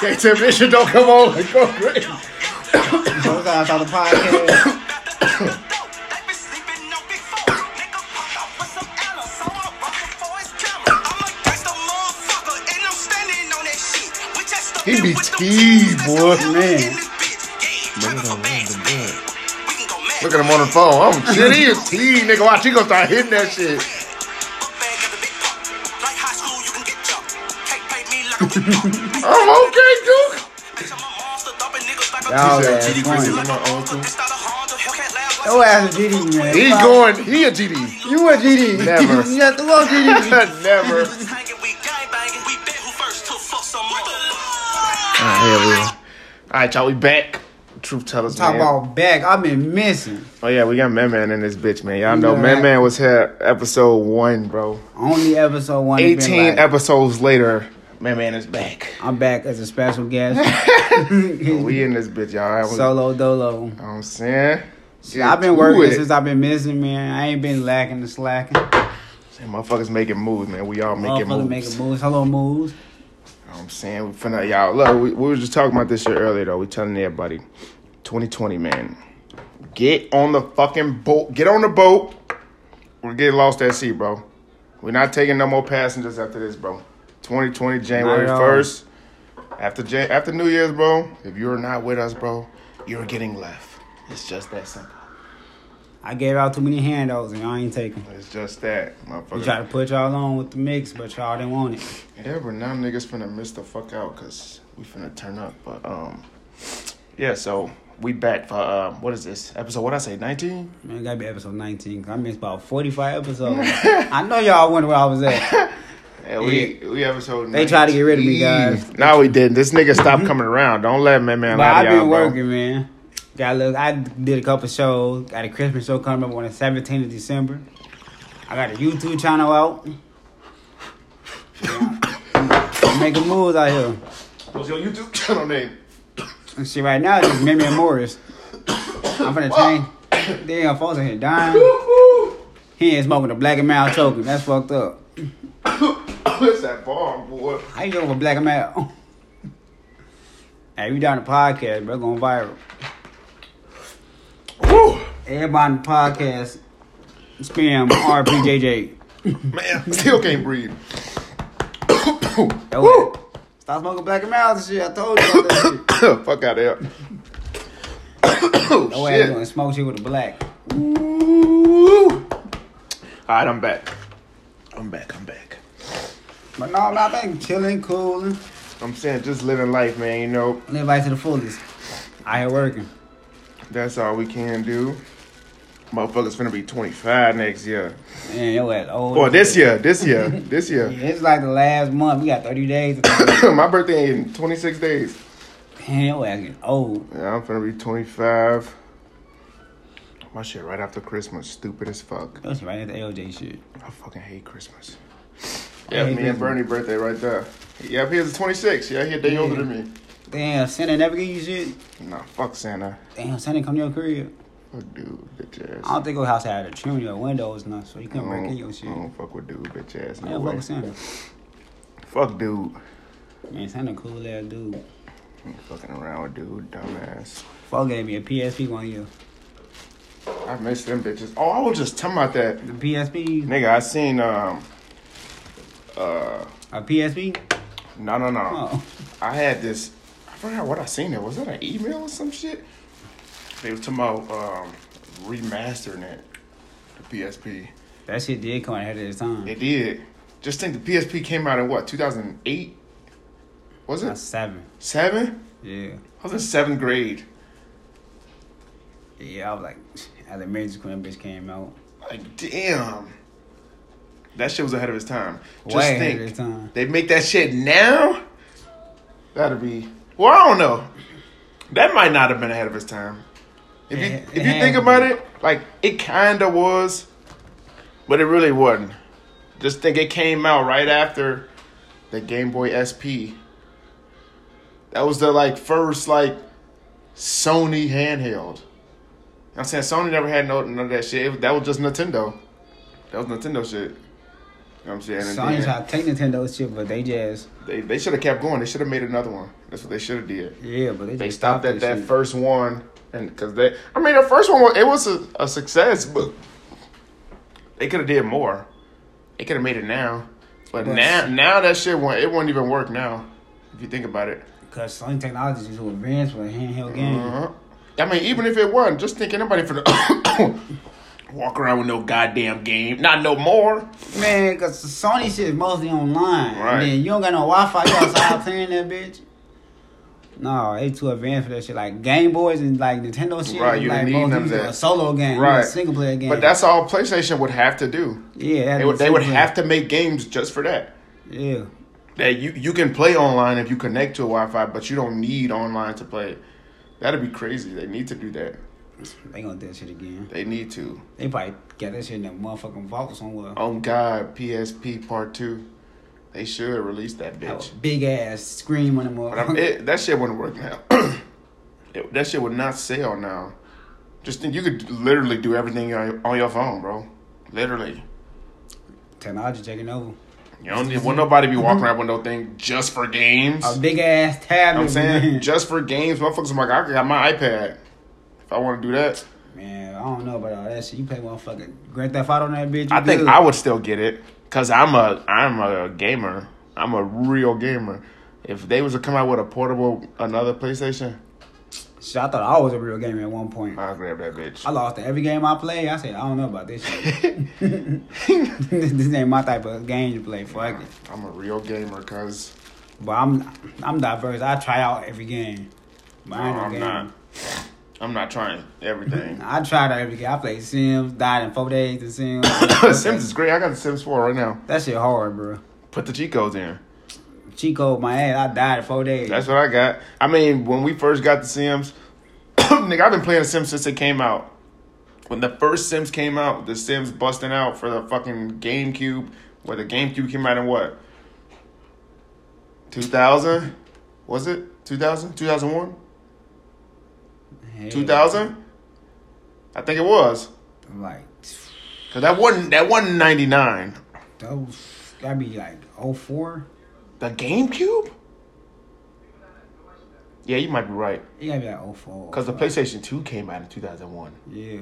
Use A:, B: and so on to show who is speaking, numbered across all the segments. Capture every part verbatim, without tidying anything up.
A: Can't tell me this shit don't come on and go crazy.
B: Sometimes on the podcast.
A: He be T, boy.
B: Man.
A: Look at him on the phone. Oh, shit, he is T, nigga. Watch, he gonna start hitting that shit. I'm okay, Duke.
B: Y'all
A: He said
B: ass
A: G D
B: funny.
A: Chrissy was my uncle.
B: Your ass a G D, man.
A: He
B: Fuck.
A: going, he a G D.
B: You a G D.
A: Never.
B: You have to go G D.
A: Never. Alright, here we go. Alright, y'all, we back. Truth tellers,
B: Talk
A: man.
B: about back. I've been missing.
A: Oh, yeah, we got Man Man in this bitch, man. Y'all
B: You
A: know
B: know
A: Man
B: that.
A: Man was here episode one, bro.
B: Only episode one. has been
A: eighteen
B: like,
A: episodes later, Man Man is back.
B: I'm back as a special guest.
A: We in this bitch, y'all. I was-
B: Solo dolo.
A: You know what I'm saying?
B: Shit, I've been
A: to
B: working
A: it.
B: since I've been missing, man. I ain't been lacking and slacking.
A: Say, motherfuckers making moves, man. We all making
B: Motherfucker
A: moves.
B: making moves. Hello moves.
A: You know what I'm saying? We finna, y'all, look, we, we were just talking about this shit earlier, though. We telling everybody, twenty twenty, man. Get on the fucking boat. Get on the boat. We're getting lost at sea, bro. We're not taking no more passengers after this, bro. twenty twenty, January
B: Not at all.
A: first. After Jan- after New Year's, bro, if you're not with us, bro, you're getting left. It's just that simple.
B: I gave out too many handouts and y'all ain't taking.
A: It's just that,
B: We
A: motherfucker.
B: tried to put y'all on with the mix, but y'all didn't want it.
A: Yeah, but now niggas finna miss the fuck out because we finna turn up. But, um, yeah, so we back for, um, what is this? Episode, what I say, nineteen?
B: Man, it gotta be episode nineteen. 'Cause I missed about forty-five episodes. I know y'all wonder where I was at.
A: Yeah, we, we episode
B: They tried to get rid of me, guys.
A: No, we didn't. This nigga stopped coming around. Don't let man, man,
B: But
A: lie
B: I've
A: to y'all,
B: been
A: bro.
B: working, man. Got look. I did a couple shows. Got a Christmas show coming up on the seventeenth of December. I got a YouTube channel out. Yeah. Making moves out here.
A: What's your YouTube channel name?
B: And shit, right now, it's Mimi and Morris. I'm finna change. Damn, folks in here dying. He ain't smoking a black and mild choking. That's fucked up.
A: What's that bomb, boy?
B: How you doing with black and mild? Hey, we down the podcast, bro. Going viral.
A: Woo!
B: Everybody on the podcast, spam R P J J.
A: Man, still can't breathe.
B: Yo, wait. Stop smoking black and mild and shit. I told you about that shit.
A: Fuck out of here.
B: Oh,
A: Oh,
B: shit.
A: shit.
B: Gonna smoke shit with the black.
A: Ooh. All right, I'm back. I'm back. I'm back.
B: But no, I'm not been chilling, cooling.
A: I'm saying just living life, man. You know,
B: Live life to the fullest. I here working.
A: that's all we can do. Motherfuckers finna be twenty-five next year.
B: Man, yo at old.
A: Or this year. This year. This
B: Yeah,
A: year.
B: it's like the last month. We got thirty days.
A: My birthday in twenty-six days.
B: Man, yo ass getting old.
A: Yeah, I'm finna be twenty-five. My shit right after Christmas. Stupid as fuck.
B: Yo shit right at the L J shit.
A: I fucking hate Christmas.
B: I
A: Yeah,
B: hate
A: me and
B: Christmas.
A: Bernie birthday right there. Yeah, he's twenty-six. Yeah, he a day
B: Yeah.
A: older than me.
B: Damn, Santa never give you shit.
A: Nah, fuck Santa.
B: Damn, Santa come to your crib.
A: Fuck dude, bitch ass.
B: I don't think your house had a chimney or windows enough, so you
A: I
B: couldn't break in
A: don't,
B: your shit.
A: I don't fuck with dude, bitch ass. No
B: Yeah,
A: way.
B: fuck with Santa.
A: Fuck dude.
B: Man, Santa cool ass dude.
A: Ain't fucking around with dude, dumbass.
B: Fuck gave me a P S P one year.
A: I miss them bitches. Oh, I was just talking about that.
B: The P S P?
A: Nigga, I seen, um, uh,
B: A P S P?
A: no, no, no.
B: Oh.
A: I had this, I forgot what I seen there. Was that an email or some shit? They was talking about, um, remastering it, the P S P.
B: That shit did come out ahead of its time.
A: It did. Just think the P S P came out in what, two thousand eight? Was it?
B: That's seven.
A: Seven?
B: Yeah.
A: I was in seventh grade.
B: Yeah, I was like, elementary school, that bitch came out.
A: Like, damn. That shit was ahead of its time. Just
B: Way
A: think,
B: ahead of its time.
A: they make that shit now? That'd be, well, I don't know. That might not have been ahead of its time. If you
B: It-
A: if
B: it
A: you
B: had
A: think
B: to
A: about
B: be.
A: it, like, it kind of was, but it really wasn't. Just think it came out right after the Game Boy S P. That was the, like, first, like, Sony handheld. I'm saying Sony never had no none of that shit. It- that was just Nintendo. That was Nintendo shit. You know what I'm saying? And
B: Sony
A: then
B: tried to take Nintendo's shit, but they just
A: they they should have kept going. They should have made another one. That's what they should have did.
B: yeah, but they,
A: They
B: just
A: stopped at
B: this
A: that
B: shit.
A: first one, and because they, I mean, the first one was- it was a, a success, but they could have did more. They could have made it now, but
B: But-
A: now now that shit won't it won't even work now. If you think about it,
B: Because Sony technology is too advanced for a handheld game.
A: uh-huh. I mean, even if it wasn't, just think anybody for the walk around with no goddamn game, not no more.
B: Man, because Sony shit is mostly online.
A: Right.
B: And then you don't got no Wi-Fi. You outside playing that bitch. No, they too advanced for that shit. Like Game Boys and like Nintendo shit.
A: Right, you
B: like
A: didn't need them
B: mostly
A: that-
B: a solo game,
A: Right.
B: a single player game.
A: But that's all PlayStation would have to do.
B: yeah,
A: They would they would have to make games just for that.
B: Yeah,
A: That you, you can play online if you connect to a Wi-Fi, but you don't need online to play. That'd be crazy. They need to do that.
B: they gonna do that shit again.
A: They need to.
B: They probably got that shit in that motherfucking vault somewhere.
A: Oh God, P S P Part Two. They should release that
B: Have
A: bitch.
B: a big ass screen on the
A: But I'm,
B: motherfucker.
A: it, that shit wouldn't work now. It- that shit would not sell now. Just think you could literally do everything on, on your phone, bro. Literally.
B: Technology taking over.
A: You don't need, want nobody be walking around with no thing just for games.
B: A big ass tablet.
A: I'm saying
B: man.
A: just for games. Motherfuckers are like, I got my iPad. If I want to do that,
B: Man, I don't know about all that shit. You play motherfucking Grand Theft Auto on that bitch. you
A: I think
B: good.
A: I would still get it because I'm a I'm a gamer. I'm a real gamer. If they was to come out with a portable another PlayStation,
B: Shit, I thought I was a real gamer at one point.
A: I'll grab that bitch.
B: I lost to every game I played. I said, I don't know about this shit. This ain't my type of game to play. Fuck it.
A: I'm a real gamer, cause
B: But I'm I'm diverse. I try out every game. But
A: no,
B: I ain't no
A: I'm
B: gamer.
A: not. I'm not trying everything.
B: I tried out every game. I played Sims, died in four days in Sims.
A: Sims is great. I got the Sims four right now.
B: That shit hard, bro.
A: Put the cheat codes in.
B: Chico, my ass, I died in four days.
A: That's what I got. I mean, when we first got the Sims, nigga, I've been playing the Sims since it came out. When the first Sims came out, the Sims busting out for the fucking GameCube, where the GameCube came out in what? two thousand? Was it? two thousand? two thousand one?
B: Hell,
A: two thousand? I think it was.
B: Like,
A: Cause that wasn't that wasn't ninety-nine.
B: those gotta be like oh four.
A: The GameCube? Yeah, you might be right.
B: It gotta be like oh four.
A: Cause the PlayStation two came out in two thousand one.
B: Yeah.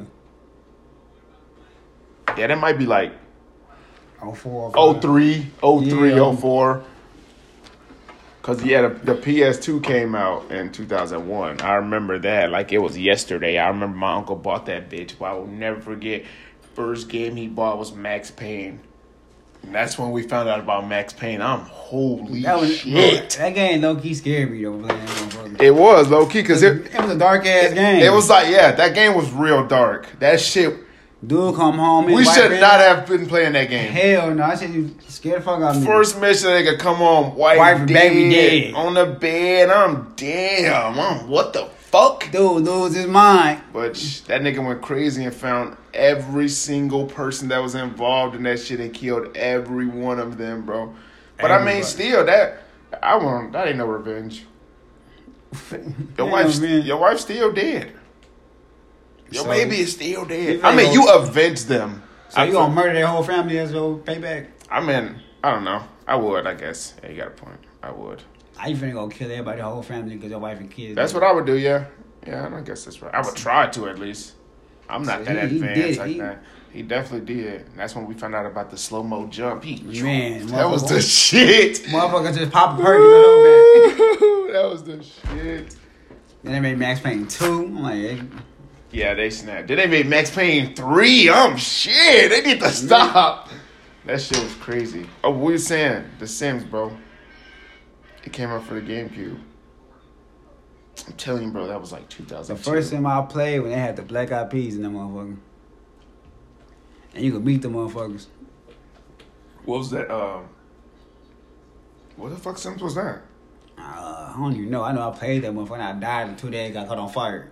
A: Yeah, that might be like
B: oh four.
A: oh three, oh three,
B: Yeah.
A: oh four. Cause yeah, the, the P S two came out in two thousand one. I remember that like it was yesterday. I remember my uncle bought that bitch. But I will never forget. First game he bought was Max Payne. And that's when we found out about Max Payne. I'm holy
B: That was
A: shit.
B: That game low key scared me though. Playing that motherfucker.
A: It was low key because it,
B: It was a dark ass game.
A: it was like yeah, that game was real dark. That shit.
B: dude come home. his
A: We
B: wife
A: should
B: in-
A: not have been playing that game.
B: Hell no! I said you scared the fuck out of me.
A: First mission, they could come on, wife,
B: Wife and
A: dead,
B: baby dead.
A: on the bed. I'm damn. I'm what the fuck?
B: dude lose his mind.
A: But sh- that nigga went crazy and found every single person that was involved in that shit and killed every one of them, bro. But I mean,
B: Everybody.
A: still, that I want that ain't no revenge. Your
B: Ain't
A: wife,
B: no revenge.
A: your wife's still dead. Your
B: So-
A: baby is still dead.
B: You
A: I mean,
B: ain't
A: you
B: gonna-
A: avenged them.
B: So
A: I
B: you gonna murder their whole family as your payback?
A: I mean, I don't know. I would, I guess. Yeah, you got a point. I would.
B: How you finna go kill everybody, the whole family, because your wife and kids?
A: That's what I would do, yeah. Yeah, I guess that's right. I would try to at least. I'm not
B: So
A: that
B: he- he
A: advanced
B: did,
A: like
B: he-
A: that. He definitely did. And that's when we found out about the slow mo jump. He,
B: Man,
A: that was the
B: motherfucker.
A: shit.
B: Motherfucker just pop a perk in the whole back.
A: That was the shit.
B: Then they made Max Payne two. I'm like, hey,
A: Yeah, they snapped. Then they made Max Payne three. Um, shit. They need to stop. That shit was crazy. Oh, what were you saying? The Sims, bro. It came out for the GameCube. I'm telling you, bro, that was like two thousand
B: the
A: two.
B: first time I played when they had the Black Eyed Peas in that motherfucker. And you could beat the motherfuckers.
A: What was that? Um, what the fuck Sims was that?
B: Uh, I don't even know. I know I played that motherfucker and I died in two days, got caught on fire.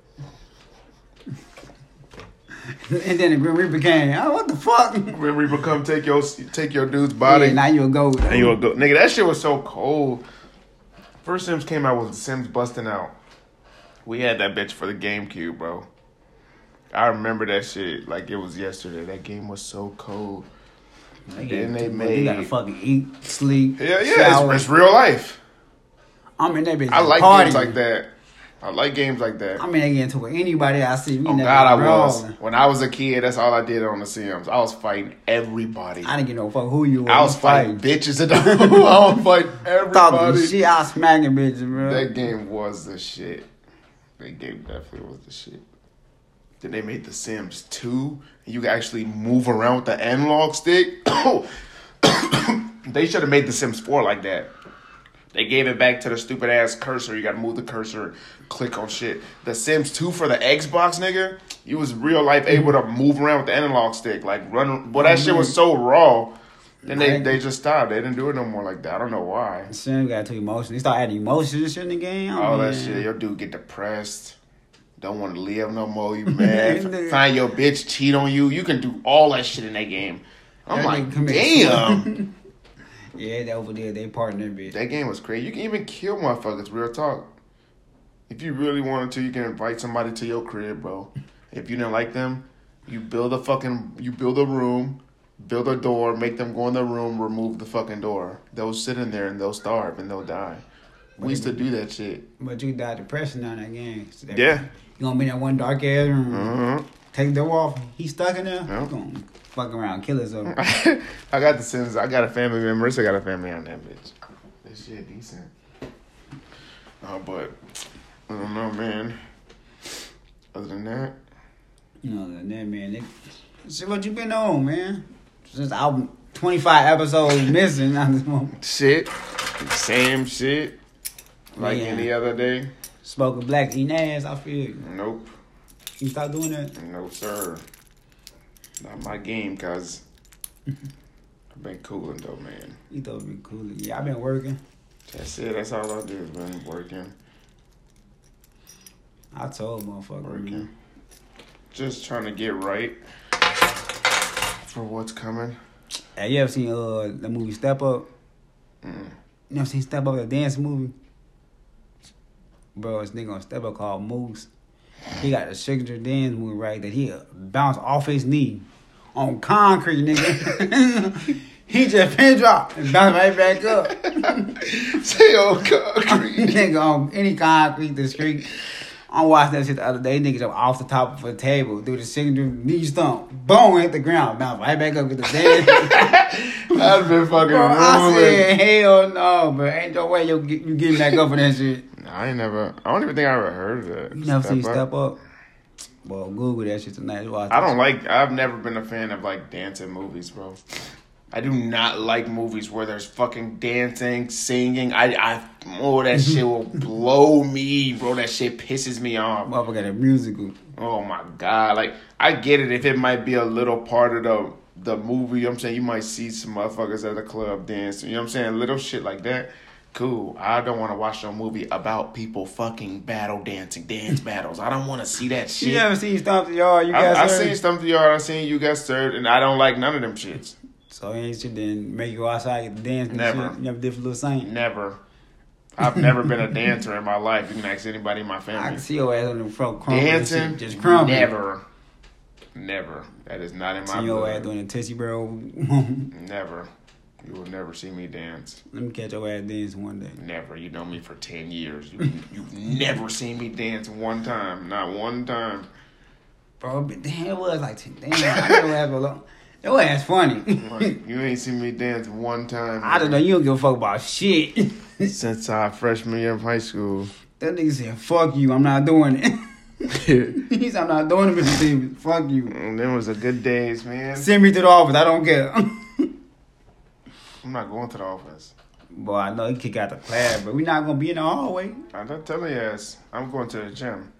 B: And then the Grim Reaper came. Oh, what the fuck?
A: When Reaper come take your take your dude's body,
B: Yeah, now you a goat.
A: and you will go, nigga. That shit was so cold. First Sims came out with Sims busting out. We had that bitch for the GameCube, bro. I remember that shit like it was yesterday. That game was so cold.
B: They
A: Then they
B: You
A: made.
B: gotta fucking eat, sleep,
A: Yeah, yeah,
B: shower.
A: it's, it's real life.
B: I'm in that bitch.
A: I like
B: partying.
A: games like that. I like games like that.
B: I mean, I get into it. Anybody I see, we
A: Oh
B: never
A: God, I
B: brawling.
A: was. When I was a kid, that's all I did on The Sims. I was fighting everybody.
B: I didn't get no fuck who you were.
A: I was
B: You
A: fighting
B: fighting.
A: bitches and I was fighting
B: Talking
A: everybody.
B: shit, I was smacking bitches, bro.
A: That game was the shit. That game definitely was the shit. Then they made The Sims two. And you could actually move around with the analog stick. They should have made The Sims four like that. They gave it back to the stupid ass cursor. You gotta move the cursor, click on shit. The Sims two for the Xbox, nigga, you was real life able to move around with the analog stick. Like run, but that shit was so raw. Then they, they just stopped. They didn't do it no more like that. I don't know why.
B: Sims got too emotional. They start adding emotions and shit in the game. Oh,
A: All that
B: man.
A: shit. Your dude get depressed. Don't want to live no more. You mad. Find your bitch, cheat on you. You can do all that shit in that game. I'm
B: That
A: like,
B: nigga commit
A: damn.
B: Yeah, they over there, they partner bitch.
A: That game was crazy. You can even kill motherfuckers, real talk. If you really wanted to, you can invite somebody to your crib, bro. If you didn't like them, you build a fucking, you build a room, build a door, make them go in the room, remove the fucking door. They'll sit in there and they'll starve and they'll die. We used to do that shit.
B: But you got depression on that game. So that
A: Yeah.
B: You gonna be in that one dark ass room.
A: Uh-huh.
B: Take the door off. He stuck in there.
A: Yeah.
B: You gonna fuck around, kill himself.
A: I got the Sims. I got a family member. Marissa got a family on that bitch. That shit decent. Uh, but I don't know, man. Other than that,
B: You know, that man, they, see what you been on, man. Since I twenty-five episodes missing on this moment.
A: shit, same shit. Like
B: Yeah.
A: any other day.
B: Smoking black, eating ass, I feel you.
A: Nope.
B: You stop doing that?
A: No, sir. Not my game, cuz I've been cooling, though, man.
B: You thought it'd be cool. Yeah, I've been working.
A: That's it. That's all I do is been working.
B: I told motherfucker.
A: Working.
B: Man.
A: Just trying to get right for what's coming.
B: Hey, you ever seen uh the movie Step Up?
A: Mm.
B: You ever seen Step Up, the dance movie? Bro, this nigga on Step Up called Moose. He got a signature dance movie, right, that he bounce off his knee on concrete, nigga. He just pin drop and bounce right back up.
A: Say on concrete.
B: Nigga on any concrete, the street. I watched that shit the other day. Nigga jump off the top of a table, do the signature knee stomp, boom, hit the ground, bounce right back up with the dance.
A: That'd been fucking
B: Bro, I
A: ruined.
B: said, hell no, bro. Ain't no way you get, you getting back up for that shit.
A: I ain't never. I don't even think I ever heard of that.
B: You never seen
A: Up.
B: Step Up? Well, Google that shit tonight. Watch
A: I
B: that
A: don't
B: shit.
A: like. I've never been a fan of like dancing movies, bro. I do not like movies where there's fucking dancing, singing. I, I, oh, that shit will blow me, bro. That shit pisses me off.
B: Motherfucker got a musical.
A: Oh my god! Like I get it if it might be a little part of the the movie. You know what I'm saying, you might see some motherfuckers at the club dancing. You know what I'm saying, little shit like that. Cool. I don't want to watch no movie about people fucking battle dancing, dance battles. I don't want to see that shit.
B: You never seen Stomp the Yard? You
A: I,
B: got
A: I
B: served?
A: seen Stump the Yard. I seen You Got Served, and I don't like none of them shits.
B: So ain't shit didn't make you go outside and dance and
A: Never.
B: shit? You never did for little saint?
A: Never. I've never been a dancer in my life. You can ask anybody in my
B: I
A: family.
B: can see your ass on the front crumbling.
A: Dancing,
B: Just crumbling.
A: never. Never. That is not in my
B: See your
A: blood.
B: ass doing a tissy bro.
A: Never. You will never see me dance.
B: Let me catch your ass dance one day.
A: Never. You know me for ten years. You, you've never seen me dance one time. Not one time.
B: Bro, but damn, it was like, damn, I know ass for long. Your ass funny.
A: Like, you ain't seen me dance one time.
B: I don't know, you don't give a fuck about shit.
A: Since our freshman year of high school.
B: That nigga said, fuck you, I'm not doing it. He said, I'm not doing it, Mister Stevens. Fuck you.
A: And them was the good days, man.
B: Send me to the office, I don't care.
A: I'm not going to the office.
B: Boy, I know he kick out the class, but we not gonna be in the hallway.
A: I'm not telling you ass. I'm going to the gym.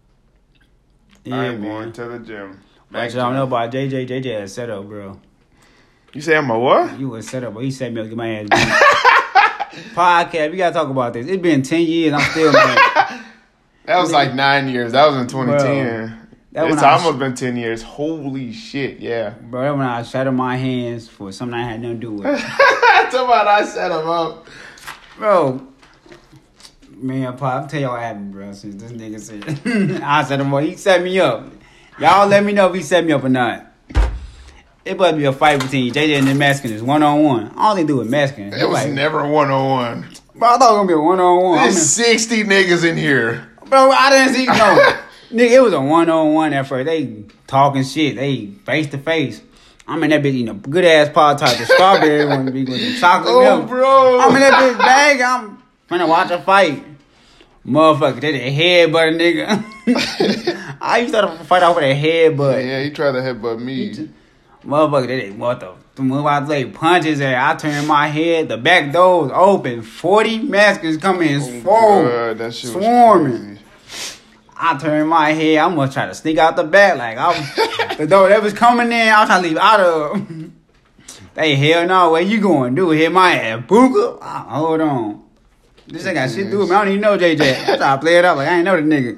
B: Yeah,
A: I'm
B: man.
A: going to the gym.
B: But y'all know about J J. J J had set up, bro.
A: You say I'm a what?
B: You was set up, but he set me up to get my ass beat. Podcast, we gotta talk about this. It's been ten years, I'm still mad.
A: That was like nine years. That was in twenty ten.
B: Bro, that
A: It's
B: when I-
A: almost been ten years. Holy shit, yeah.
B: Bro, that when I shut up my hands for something I had nothing to do with.
A: That's about I set him up.
B: Bro, man, Pop, I'll tell you what happened, bro, since this nigga said, I set him up. He set me up. Y'all let me know if he set me up or not. It must be a fight between J J and the Mexicans, one on one. I don't think do with Mexicans.
A: It was
B: like,
A: never one on one.
B: Bro, I thought it was gonna be a one on one.
A: There's sixty niggas in here.
B: Bro, I didn't see no. Nigga, it was a one on one at first. They talking shit. They face to face. I'm in that bitch eating a good ass pot tart. The strawberry one to be with the chocolate
A: Oh,
B: milk.
A: bro.
B: I'm in that bitch bag. I'm finna watch a fight. Motherfucker, they did headbutt a nigga. I used to fight off with a headbutt.
A: Yeah, he tried to headbutt me.
B: Motherfucker, they did what the the move I say punches at. I turn my head, the back door was open. Forty Mexicans come in,
A: Oh,
B: swole,
A: God, that shit was
B: swarming.
A: crazy.
B: I turn my head. I'm gonna try to sneak out the back, like I'm the door that was coming in. I was trying to leave out of. They hell no, where you going? Dude, hit my ass, Booker. Oh, hold on, this ain't got shit to do with me. I don't even know J J. I try to play it up like I ain't know the nigga.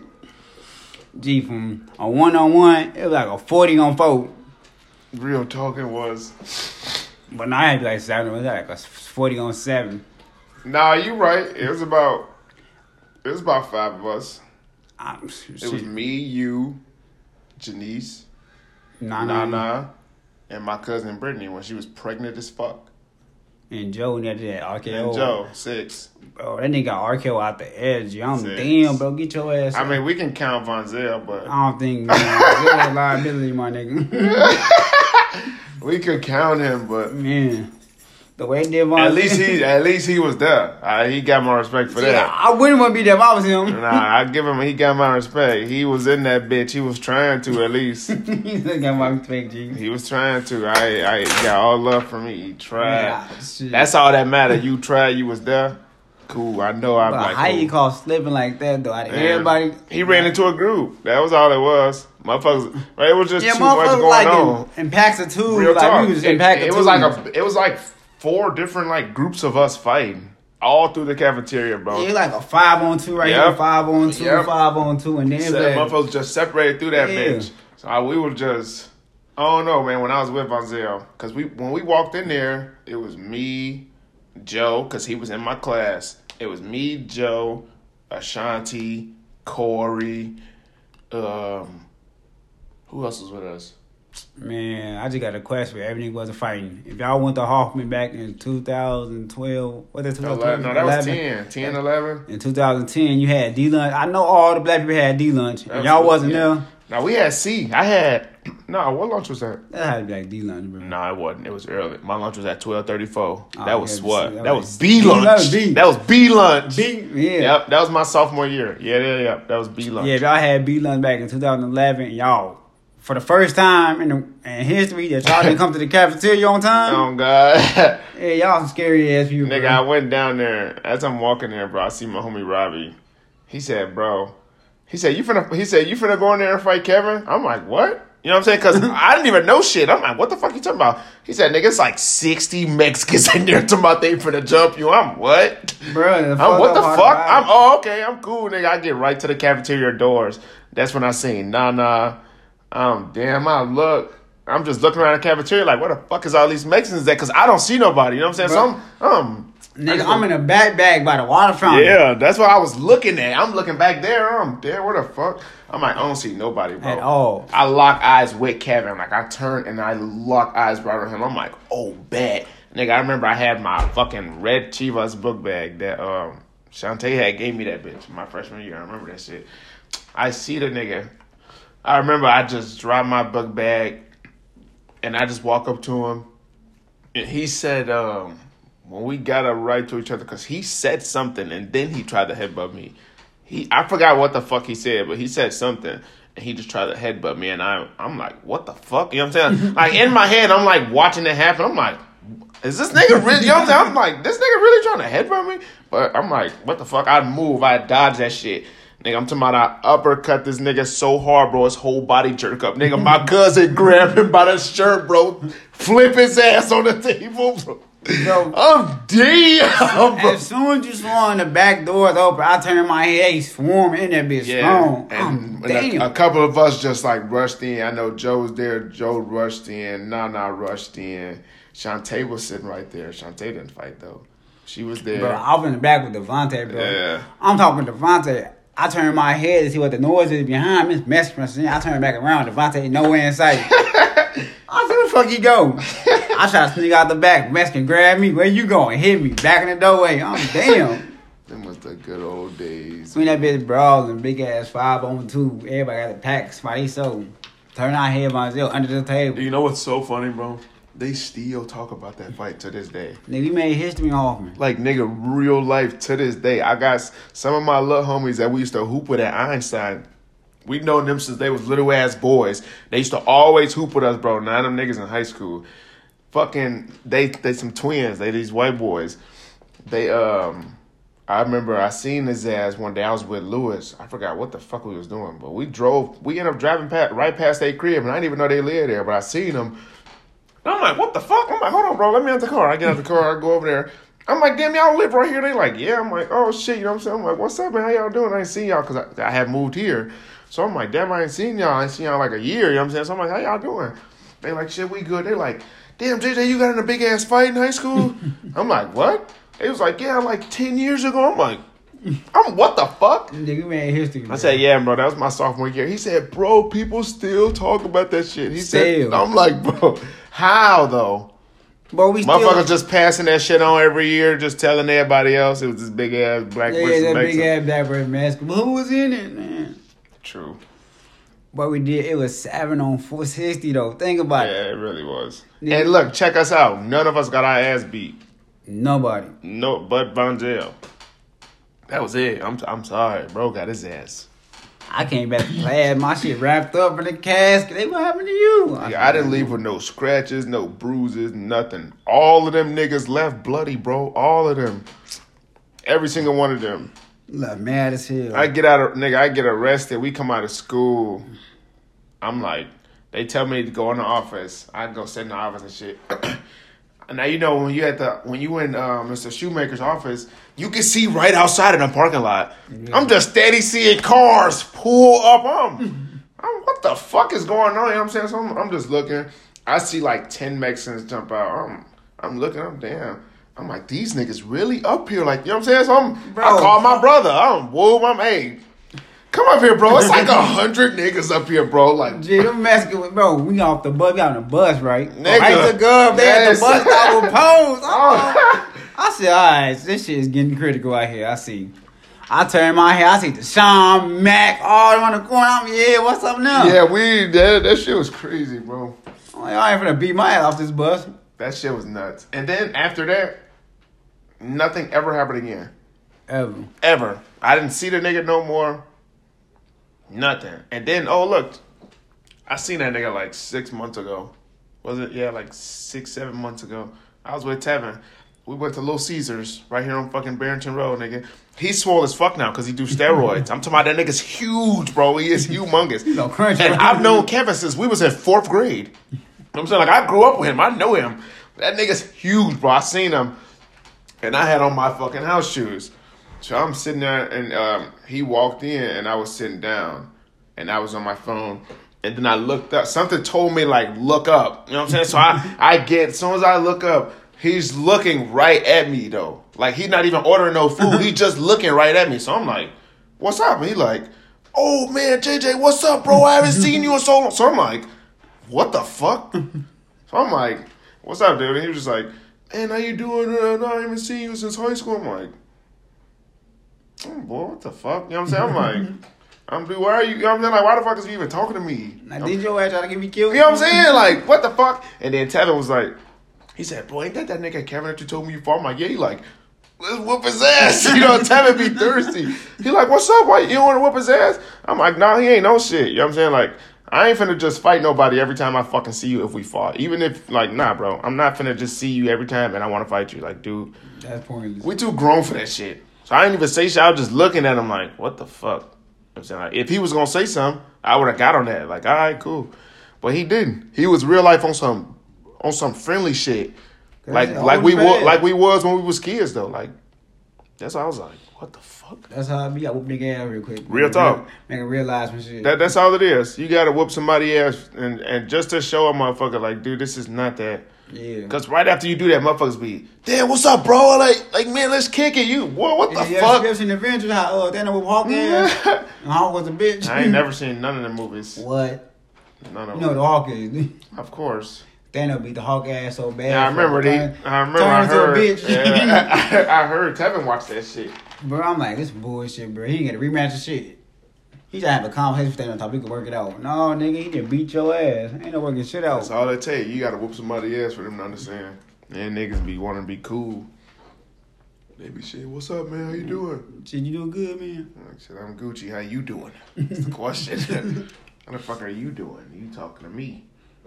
B: G from a one on one, it was like a forty on four.
A: Real talking was.
B: But now I had to be like seven. It was like a forty on seven.
A: Nah, you right. It was about. It was about five of us.
B: Um,
A: It was me, you, Janice,
B: Nah, nah,
A: Nana, and my cousin Brittany when she was pregnant as fuck.
B: And Joe and that that R K O.
A: And Joe, six.
B: Bro, that nigga R K O out the edge. I'm
A: Six.
B: damn, bro. Get your ass.
A: I mean, we can count Von Zell, but
B: I don't think man, zero liability, my nigga.
A: we could count him. But
B: Man, the way they did
A: at least he, at least he was there. Uh, he got my respect for
B: Yeah,
A: that.
B: I wouldn't want to be there if I was him.
A: Nah, I give him. He got my respect. He was in that bitch. He was trying to at least.
B: He still got my respect, G.
A: He was trying to. I, I got all love from me. He tried.
B: Yeah, shit.
A: That's all that mattered. You tried. You was there. Cool. I know. I'm
B: But
A: like.
B: how
A: cool.
B: you call slipping like that though? Out of
A: Man,
B: everybody,
A: He ran into a group. That was all it was. Motherfuckers. Right, it was just
B: yeah,
A: too much
B: motherfuckers
A: going
B: like
A: on.
B: in, in packs of two.
A: Real
B: like
A: talk.
B: we was
A: It,
B: in pack of
A: it
B: two.
A: was like a. It was like four different like groups of us fighting all through the cafeteria, bro.
B: Yeah, like a five on two right
A: Yep.
B: here, five on two,
A: Yep.
B: five on two, and then
A: Se-
B: like,
A: motherfuckers just separated through that
B: Yeah.
A: bitch. So I, we were just. I don't know, man. When I was with Von Zell, because we when we walked in there, it was me, Joe, because he was in my class. It was me, Joe, Ashanti, Corey. Um, who else was with us?
B: man, I just got a question for every nigga wasn't fighting. If y'all went to Hoffman back in two thousand twelve, what is
A: eleven. No, that was ten. ten, eleven.
B: In two thousand ten, you had D lunch. I know all the black people had D lunch, and
A: That's
B: y'all
A: cool,
B: wasn't
A: yeah.
B: there.
A: No, we had C. I had. No, what lunch was that?
B: That had to be like D lunch, bro.
A: No, it wasn't. It was early. My lunch was at twelve thirty four.
B: Oh,
A: that was
B: yeah,
A: what?
B: that
A: That
B: was-
A: was B
B: B
A: lunch.
B: lunch, B.
A: That was B lunch.
B: B, yeah.
A: Yep, that was my sophomore year. Yeah, yeah, yeah. That was B lunch.
B: Yeah, if y'all had B lunch back in two thousand eleven, y'all, for the first time in, the, in history that y'all didn't come to the cafeteria on time,
A: Oh God,
B: yeah, y'all some scary ass people.
A: nigga! I
B: bro.
A: went down there. As I'm walking there, bro, I see my homie Robbie. He said, "Bro," he said, "You finna," he said, "You finna go in there and fight Kevin?" I'm like, "What?" You know what I'm saying? Because I didn't even know shit. I'm like, what the fuck you talking about? He said, nigga, it's like sixty Mexicans in there talking about they finna jump you. I'm what?
B: Bro, the
A: I'm, what the
B: fuck
A: fuck?
B: up,
A: I'm oh okay. I'm cool, nigga. I get right to the cafeteria doors. That's when I seen nah nah. Um, damn, I look. I'm just looking around the cafeteria like, where the fuck is all these Mexicans at? Because I don't see nobody. You know what I'm saying? So I'm um.
B: Nigga, I'm in a back bag by the water fountain.
A: Yeah, that's what I was looking at. I'm looking back there. I'm there. Where the fuck? I'm like, I don't see nobody, bro.
B: At all.
A: I lock eyes with Kevin. Like, I turn and I lock eyes right on him. I'm like, oh, bad. Nigga, I remember I had my fucking red Chivas book bag that um Shantae had gave me that bitch my freshman year. I remember that shit. I see the nigga. I remember I just dropped my book bag and I just walk up to him. And he said, um, when we got a right to each other, because he said something and then he tried to headbutt me. He, I forgot what the fuck he said, but he said something and he just tried to headbutt me. And I, I'm like, what the fuck? You know what I'm saying? Like, in my head, I'm like watching it happen. I'm like, is this nigga really? You know what I'm saying? I'm like, this nigga really trying to headbutt me? But I'm like, what the fuck? I move, I dodge that shit. Nigga, I'm talking about I uppercut this nigga so hard, bro, his whole body jerk up. Nigga, my cousin grabbed him by the shirt, bro. Flip his ass on the table, bro.
B: Bro,
A: I'm damn, bro.
B: as soon as you saw in the back doors open, I turned my head, they swarm in that bitch strong.
A: and,
B: I'm
A: and
B: damn.
A: a, a couple of us just like rushed in. I know Joe was there. Joe rushed in. Nana rushed in. Shantae was sitting right there. Shantae didn't fight though. She was there.
B: Bro, I was in the back with Devontae, bro.
A: Yeah.
B: I'm talking to Devontae. I turned my head to see what the noise is behind me. It's Mexican. I turned back around. Devontae nowhere in sight. I said, what the fuck he go? I try to sneak out the back. Mexican grab me. Where you going? Hit me. Back in the doorway. I'm damn.
A: Them was the good old days.
B: When that bitch brawling, big ass five on two. Everybody got the packs. Somebody so turn our head myself under the table.
A: You know what's so funny, bro? They still talk about that fight to this day.
B: Nigga, we made history in Hoffman.
A: Like, nigga, real life to this day. I got s- some of my little homies that we used to hoop with at Einstein. We known them since they was little ass boys. They used to always hoop with us, bro. None of them niggas in high school. Fucking, they they some twins. They these white boys. They, um, I remember I seen his ass one day. I was with Lewis. I forgot what the fuck we was doing. But we drove, we ended up driving past, right past their crib. And I didn't even know they lived there. But I seen them. And I'm like, what the fuck? I'm like, hold on, bro. Let me out the car. I get out the car. I go over there. I'm like, damn, y'all live right here. They like, yeah. I'm like, oh, shit. You know what I'm saying? I'm like, what's up, man? How y'all doing? I ain't seen y'all because I, I had moved here. So I'm like, damn, I ain't seen y'all. I ain't seen y'all like a year. You know what I'm saying? So I'm like, how y'all doing? They like, shit, we good. They like, damn, J J, you got in a big-ass fight in high school? I'm like, what? They was like, yeah, like ten years ago. I'm like, I'm what the fuck?
B: Nigga, we made history. Bro.
A: I said, yeah, bro, that was my sophomore year. He said, bro, people still talk about that shit. He
B: Still.
A: said, I'm like, bro, how though?
B: But we still.
A: Motherfuckers just passing that shit on every year, just telling everybody else it was this big ass black
B: Yeah,
A: versus
B: that big
A: Mexican.
B: ass black versus Mexican. But who was in it, man?
A: True.
B: But we did. It was seven on four sixty though. Think about
A: Yeah,
B: it.
A: it really was.
B: Yeah.
A: And look, check us out. None of us got our ass beat.
B: Nobody.
A: No, but Bonzel. That was it. I'm I'm sorry, bro. Got his ass.
B: I came back to class. My shit wrapped up in the casket. They, what happened to you?
A: Yeah, I didn't leave with no scratches, no bruises, nothing. All of them niggas left bloody, bro. All of them. Every single one of them.
B: Look, mad as hell.
A: I get out of nigga, I get arrested. We come out of school. I'm like, they tell me to go in the office. I go sit in the office and shit. And now you know when you at the when you in uh, Mister Shoemaker's office, you can see right outside in the parking lot.
B: Yeah.
A: I'm just steady seeing cars pull up. I'm, I'm what the fuck is going on? You know what I'm saying? So I'm, I'm just looking. I see like ten Mexicans jump out. I'm I'm looking. I'm damn. I'm like, these niggas really up here. Like, you know what I'm saying? So I'm,
B: Bro.
A: I call my brother. I'm whoa, I'm hey. Come up here, bro. It's like a hundred niggas up here, bro. Like,
B: Gee, them Mexican, bro, we got off the bus. We got on the bus, right?
A: Nigga.
B: I took up there at
A: Yes.
B: the bus stop with pose.
A: oh.
B: I said, all right, this shit is getting critical out here. I see. I turn my head. I see Deshaun, Mac, all on the corner. I'm yeah, what's up now?
A: Yeah, we that that shit was crazy, bro.
B: I'm like, I ain't finna beat my ass off this bus.
A: That shit was nuts. And then after that, nothing ever happened again.
B: Ever.
A: Ever. I didn't see the nigga no more. Nothing. And then, oh look, I seen that nigga like six months ago. Was it? Yeah, like six, seven months ago. I was with Tevin. We went to Little Caesars right here on fucking Barrington Road, nigga. He's swole as fuck now because he do steroids. I'm talking about that nigga's huge, bro. He is humongous.
B: No crunch.
A: And I've known Kevin since we was in fourth grade. You know what I'm saying? Like, I grew up with him. I know him. That nigga's huge, bro. I seen him. And I had on my fucking house shoes. So I'm sitting there, and um, he walked in, and I was sitting down. And I was on my phone. And then I looked up. Something told me, like, look up. You know what I'm saying? So I, I get, as soon as I look up, he's looking right at me, though. Like, he's not even ordering no food. He's just looking right at me. So I'm like, what's up? And he like, oh, man, J J, what's up, bro? I haven't seen you in so long. So I'm like, what the fuck? So I'm like, what's up, dude? And he was just like, man, how you doing? Uh, no, I haven't seen you since high school. I'm like, oh, boy, what the fuck? You know what I'm saying? I'm like, I'm dude, why are you, you know what I'm saying? Like, why the fuck is you even talking to me?
B: Now, did your ass try to get me killed?
A: You know what I'm saying? Like, what the fuck? And then Tevin was like, he said, bro, ain't that that nigga Kevin that you told me you fought? I'm like, yeah. He like, let's whoop his ass. You know, Tevin be thirsty. He like, what's up? Why you don't want to whoop his ass? I'm like, nah, he ain't no shit. You know what I'm saying? Like, I ain't finna just fight nobody every time I fucking see you if we fought. Even if, like, nah, bro. I'm not finna just see you every time and I want to fight you. Like, dude,
B: That's pointless.
A: we too grown for that shit. So I didn't even say shit. I was just looking at him like, what the fuck? You know what I'm saying? Like, if he was going to say something, I would have got on that. Like, all right, cool. But he didn't. He was real life on some on some friendly shit. Like
B: That's
A: like we
B: old
A: was
B: man.
A: like we was when we was kids though. Like that's why I was like, what the fuck?
B: That's how I be. I whoop nigga ass real quick.
A: Real talk.
B: Make him realize some shit.
A: That that's all it is. You gotta whoop somebody ass and, and just to show a motherfucker like, dude, this is not that.
B: yeah.
A: Cause right after you do that, motherfuckers be, damn, what's up, bro? Like like man, let's kick it. You what what the
B: Yeah,
A: fuck?
B: You ever seen the Avengers? How uh, Daniel with Hawk ass? And Hawk was a bitch.
A: I ain't never seen none of the movies.
B: What?
A: None of
B: You know
A: them.
B: what the Hawk is.
A: Of course.
B: Thanos beat the Hawk ass so bad.
A: Yeah, I remember they. I remember. I heard. Yeah, I, I heard Tevin watch that shit.
B: Bro, I'm like, this bullshit, bro. He ain't get a rematch of shit. He just have a conversation with Thanos, we can work it out. No, nigga, he just beat your ass. Ain't no working shit out.
A: That's all it take. You gotta whoop somebody's ass for them to understand. And niggas be wanting to be cool. They be shit. What's up, man? How you doing?
B: Shit, you doing good, man?
A: Like, shit, I'm Gucci. How you doing? That's the question. How the fuck are you doing? You talking to me?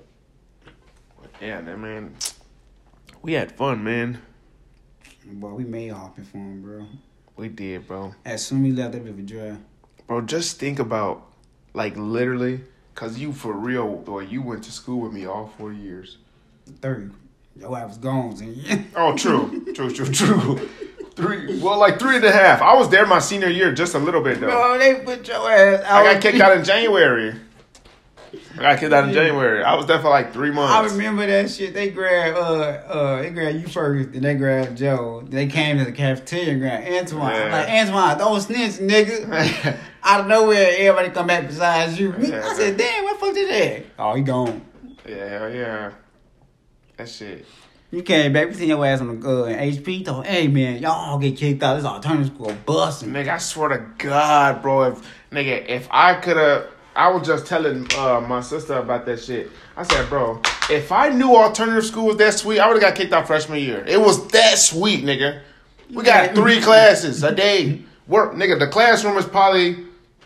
A: But yeah, that man. We had fun, man.
B: Boy, we made hopping for him, bro.
A: We did, bro.
B: As soon as we left that bit of a drive.
A: Bro, just think about, like, literally, because you, for real, boy, you went to school with me all four years.
B: Three. Your ass was gone, see?
A: Oh, true. True, true, true. Three, well, like three and a half. I was there my senior year just a little bit, though.
B: Bro, they put your ass out.
A: I got kicked out in January. I got kicked out in January. I was there for like three months.
B: I remember that shit. They grabbed, uh, uh, they grabbed you first, then they grabbed Joe. They came to the cafeteria and grabbed Antoine.
A: Yeah.
B: I'm like, Antoine, don't snitch, nigga. Out of nowhere, everybody come back besides you.
A: Yeah.
B: I said, damn, where the fuck did that? Oh, he gone.
A: Yeah, yeah. That shit.
B: You came back, we seen your ass on the uh, H P. Told, hey man, y'all all get kicked out. This alternative school busting.
A: Nigga, I swear to God, bro. If nigga, if I could have, I was just telling uh, my sister about that shit. I said, bro, if I knew alternative school was that sweet, I would have got kicked out freshman year. It was that sweet, nigga. We got three classes a day. Work, nigga. The classroom is probably,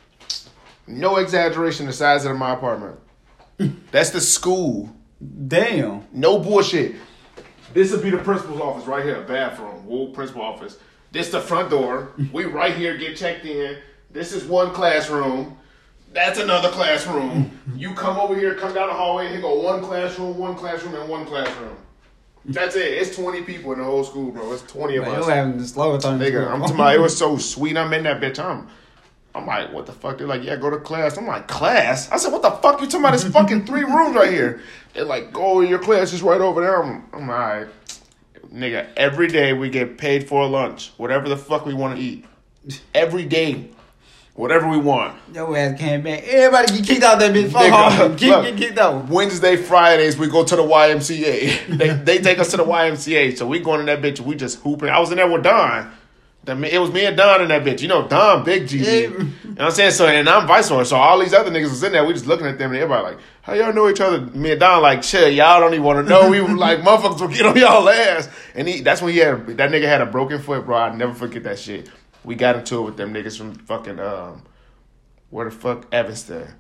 A: no exaggeration, the size of my apartment. That's the school.
B: Damn.
A: No bullshit. This would be the principal's office right here, bathroom, whole principal office. This the front door. We right here get checked in. This is one classroom. That's another classroom. You come over here, come down the hallway, here go one classroom, one classroom, and one classroom. That's it. It's twenty people in the whole school, bro. It's twenty of
B: Man,
A: us.
B: you having the slower time.
A: Nigga, I'm talking about, it was so sweet. I'm in that bitch. I'm, I'm like, what the fuck? They're like, yeah, go to class. I'm like, class? I said, what the fuck you talking about? This fucking three rooms right here. They're like, go, your class is right over there. I'm, I'm all right. Nigga, every day we get paid for a lunch. Whatever the fuck we want to eat. Every day. Whatever we want.
B: Your ass came back. Everybody get kicked out that bitch. Fuck
A: Nigga,
B: off. Get,
A: look,
B: get kicked out.
A: Wednesday, Fridays, we go to the Y M C A. they they take us to the Y M C A. So we going in that bitch. We just hooping. I was in there with Don. The, it was me and Don in that bitch. You know, Don, big G G. You know what I'm saying? So, and I'm vice versa. So all these other niggas was in there. We just looking at them and everybody like, how y'all know each other? Me and Don like, chill, y'all don't even want to know. We were like, motherfuckers will get on y'all ass. And he, that's when he had, that nigga had a broken foot, bro. I'll never forget that shit. We got into it with them niggas from fucking, um, where the fuck, Evanston.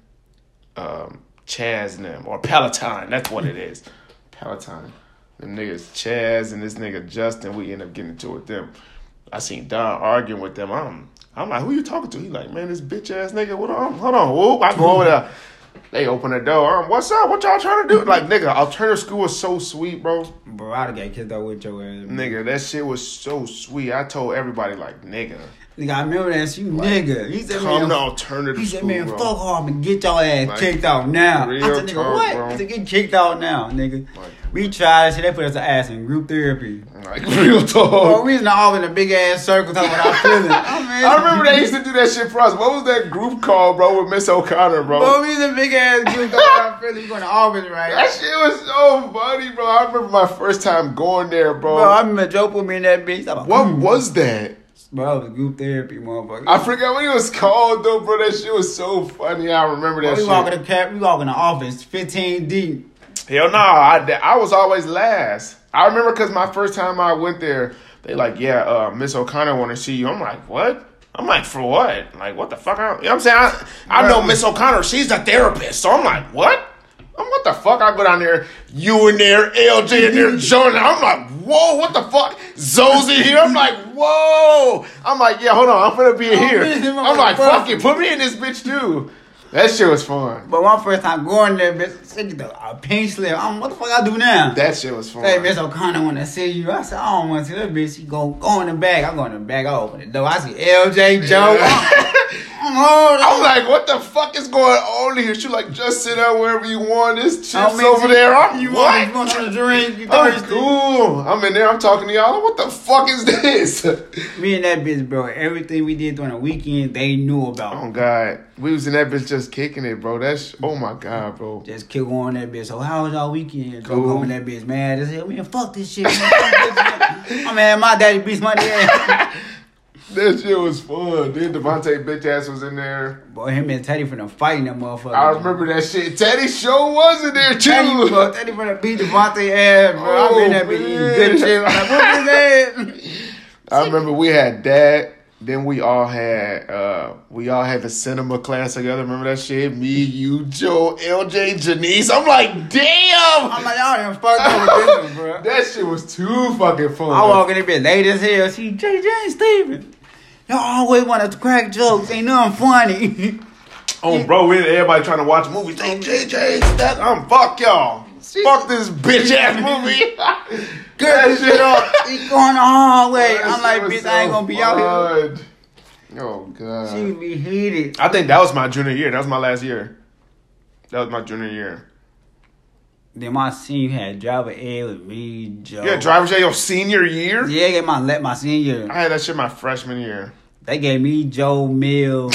A: Um, Chaz and them. Or Palatine. That's what it is. Palatine. Them niggas, Chaz and this nigga Justin, we end up getting into it with them. I seen Don arguing with them. I'm, I'm like, who you talking to? He like, man, this bitch ass nigga. What on? Hold on. Whoop. I go over there. They open the door. Um, What's up? What y'all trying to do? Like, nigga, alternative school was so sweet, bro.
B: Bro, I'd have got kicked out with your ass.
A: Nigga, that shit was so sweet. I told everybody, like, nigga.
B: Nigga, I remember that. You like, nigga. He said,
A: come
B: man,
A: to alternative
B: he said,
A: school,
B: man,
A: bro.
B: fuck off and get your ass
A: Like,
B: kicked out now. I
A: real
B: said, nigga,
A: talk,
B: what?
A: bro.
B: He said, get kicked out now, nigga.
A: Like,
B: we tried shit. They put us to ass in group therapy.
A: like real talk.
B: Bro, we was all in a big ass circle talking about our feelings. I, mean,
A: I remember they used to do that shit for us. What was that group called, bro, with Miss O'Connor, bro?
B: Bro, we was in a big ass group talking about our feelings. We going to Auburn, right?
A: That shit was so funny, bro. I remember my first time going there, bro.
B: Bro, I remember Joe put me in that bitch. Like,
A: what was that?
B: Bro, it was group therapy, motherfucker.
A: I forgot what it was called, though, bro. That shit was so funny. I remember that
B: Bro, we
A: shit.
B: walk in the cap, we walk in the office, fifteen deep.
A: Hell no, I, I was always last. I remember because my first time I went there, they like, yeah, uh, Miss O'Connor want to see you. I'm like, what? I'm like, for what? Like, what the fuck? I, you know what I'm saying? I, I know Miss O'Connor. She's the therapist. So I'm like, what? I'm what the fuck? I go down there, you in there, L J in there, Joe. I'm like, whoa, what the fuck? Zoe's in here. I'm like, whoa. I'm like, yeah, hold on. I'm finna be in here. I'm like, fuck it. Put me in this bitch too. That shit was fun.
B: But my first time going there, bitch, a pink slip. I'm, what the fuck I do now?
A: That shit was fun.
B: Hey, Miss O'Connor want to see you. I said, I don't want to see that bitch. She go, go in the back. I go in the back. I open the door. I see L J, Joe.
A: Yeah. I'm like, what the fuck is going on here? She like, just sit down wherever you want. This chips over there. I'm
B: you
A: what?
B: You want to drink? You
A: I'm
B: thirsty?
A: cool. I'm in there. I'm talking to y'all. What the fuck is this?
B: Me and that bitch, bro. Everything we did during the weekend, they knew about.
A: Oh God, we was in that bitch just kicking it, bro. That's oh my God, bro.
B: Just kick on that bitch. So how was y'all weekend?
A: Cool.
B: Go home with that bitch, mad as hell. Man, fuck this shit. Man. I'm mad. My daddy beats my dad.
A: That shit was fun. Then Devontae bitch ass was in there.
B: Boy, him and Teddy finna fighting that motherfucker.
A: I remember that shit. Teddy show was in there too.
B: Teddy, bro, Teddy finna beat Devontae ass, bro.
A: Oh,
B: I'm in that bitch eating good shit. I'm like, what is that?
A: I remember we had that. Then we all had uh we all had the cinema class together. Remember that shit? Me, you, Joe, L J, Janice. I'm like, damn.
B: I'm like, y'all done fucked up with this one, bro.
A: That shit was too fucking fun.
B: I walk in there bit late as hell. See J J and Steven. Y'all always want to crack jokes. Ain't nothing funny.
A: Oh, bro, we everybody trying to watch movies. Hey, J J, that I'm fuck y'all. Fuck this bitch ass movie.
B: Get that shit up. He going the hard way.
A: That
B: I'm
A: shit
B: like,
A: was
B: bitch,
A: so
B: I ain't gonna be out here.
A: fun. Oh God.
B: She be heated.
A: I think that was my junior year. That was my last year. That was my junior year.
B: Then my senior had driver ed with me, Joe.
A: Yeah, driver's ed your senior year?
B: Yeah, I get my let my senior year.
A: I had that shit my freshman year.
B: They gave me Joe Mills.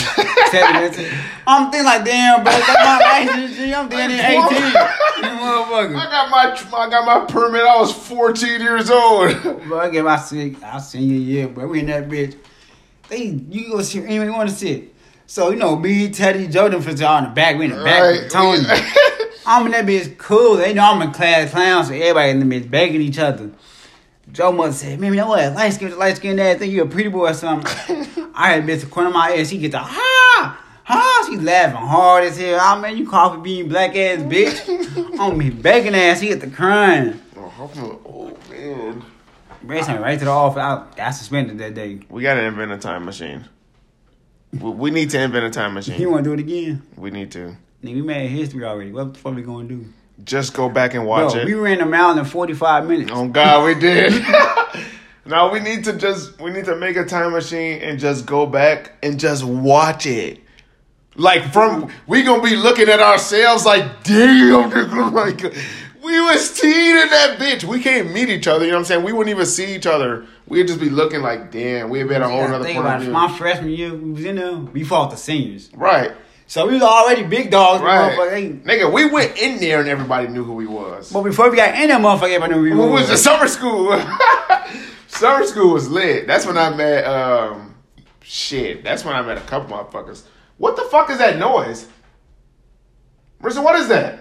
B: I'm thinking like, damn, bro, that's my license. G. I'm thinking eighteen. Motherfucker.
A: I got my I got my permit. I was fourteen years old.
B: Bro, I get my sick. I senior year, bro. We in that bitch. They, you go see anywhere you want to sit. So you know, me, Teddy, Jordan, for y'all in the back. We in the back
A: Right.
B: with Tony. I'm in that bitch cool. They know I'm in class clown, so everybody in the bitch begging each other. Joe must say, man, you know what? Light skin, light skin ass, think you a pretty boy or something. I had bitch the corner of my ear. She get the ha ha. She laughing hard as hell. Oh man, you coffee bean black ass bitch. On me begging ass. She get the crying.
A: Oh, oh man.
B: Bro, sent me right to the office. I got suspended that day.
A: We gotta invent a time machine. We, we need to invent a time machine.
B: You want to do it again?
A: We need to.
B: Nigga, we made history already. What the fuck we gonna do?
A: Just go back and watch
B: Bro,
A: it.
B: we ran a mile in forty-five minutes.
A: Oh God, we did. No, we need to just we need to make a time machine and just go back and just watch it. Like from we gonna be looking at ourselves like, damn, nigga, like we was teen in that bitch. We can't meet each other. You know what I'm saying? We wouldn't even see each other. We'd just be looking like, damn, we'd been a whole other
B: Think
A: point
B: about
A: of
B: it.
A: view.
B: My freshman year, we was in there. We fought the seniors,
A: Right,
B: so we was already big dogs.
A: right.
B: But, they,
A: Nigga, we went in there and everybody knew who we was.
B: but before we got in that motherfucker, everybody knew we
A: Who was
B: was.
A: the summer school? Summer school was lit. That's when I met, um, shit. That's when I met a couple motherfuckers. What the fuck is that noise? Marissa, what is that?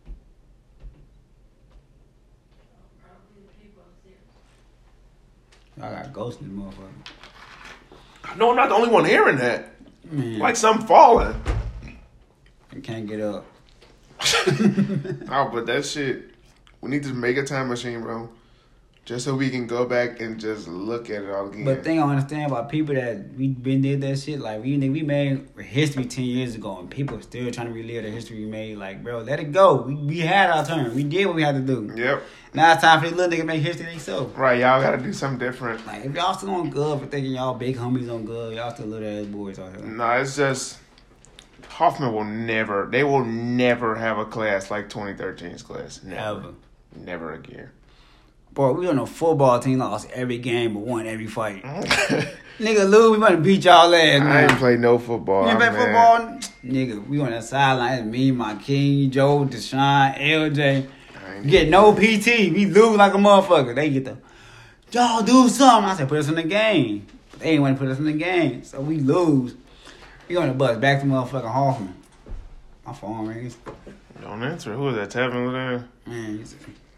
B: I got ghosts in this motherfucker.
A: No, I'm not the only one hearing that.
B: Man,
A: Like something falling.
B: I can't get up.
A: Oh, but that shit, we need to make a time machine, bro. Just so we can go back and just look at it all again.
B: But the thing I understand about people that we been did that shit, like we we made history ten years ago, and people still trying to relive the history we made. Like, bro, let it go. We we had our turn. We did what we had to do.
A: Yep.
B: Now it's time for these little niggas to make history themselves.
A: Right, y'all gotta do something different.
B: Like, if y'all still on good for thinking y'all big homies on good, y'all still little ass boys out here.
A: No, it's just Hoffman will never. They will never have a class like twenty thirteen's class. Never.
B: Ever.
A: Never again.
B: Bro, we on a football team lost every game but won every fight. Nigga, Lou, we want to beat y'all ass, man.
A: I ain't play no football.
B: You ain't play
A: man.
B: football? Nigga, we on that sideline. It's me, my king, Joe, Deshaun, L J.
A: ain't-
B: Get no P T. We lose like a motherfucker. They get the, y'all do something. I said, put us in the game. But they ain't want to put us in the game. So we lose. We on the bus back to motherfucking Hoffman. My phone rings.
A: Don't answer. Who is that tapping over there?
B: Man, he's-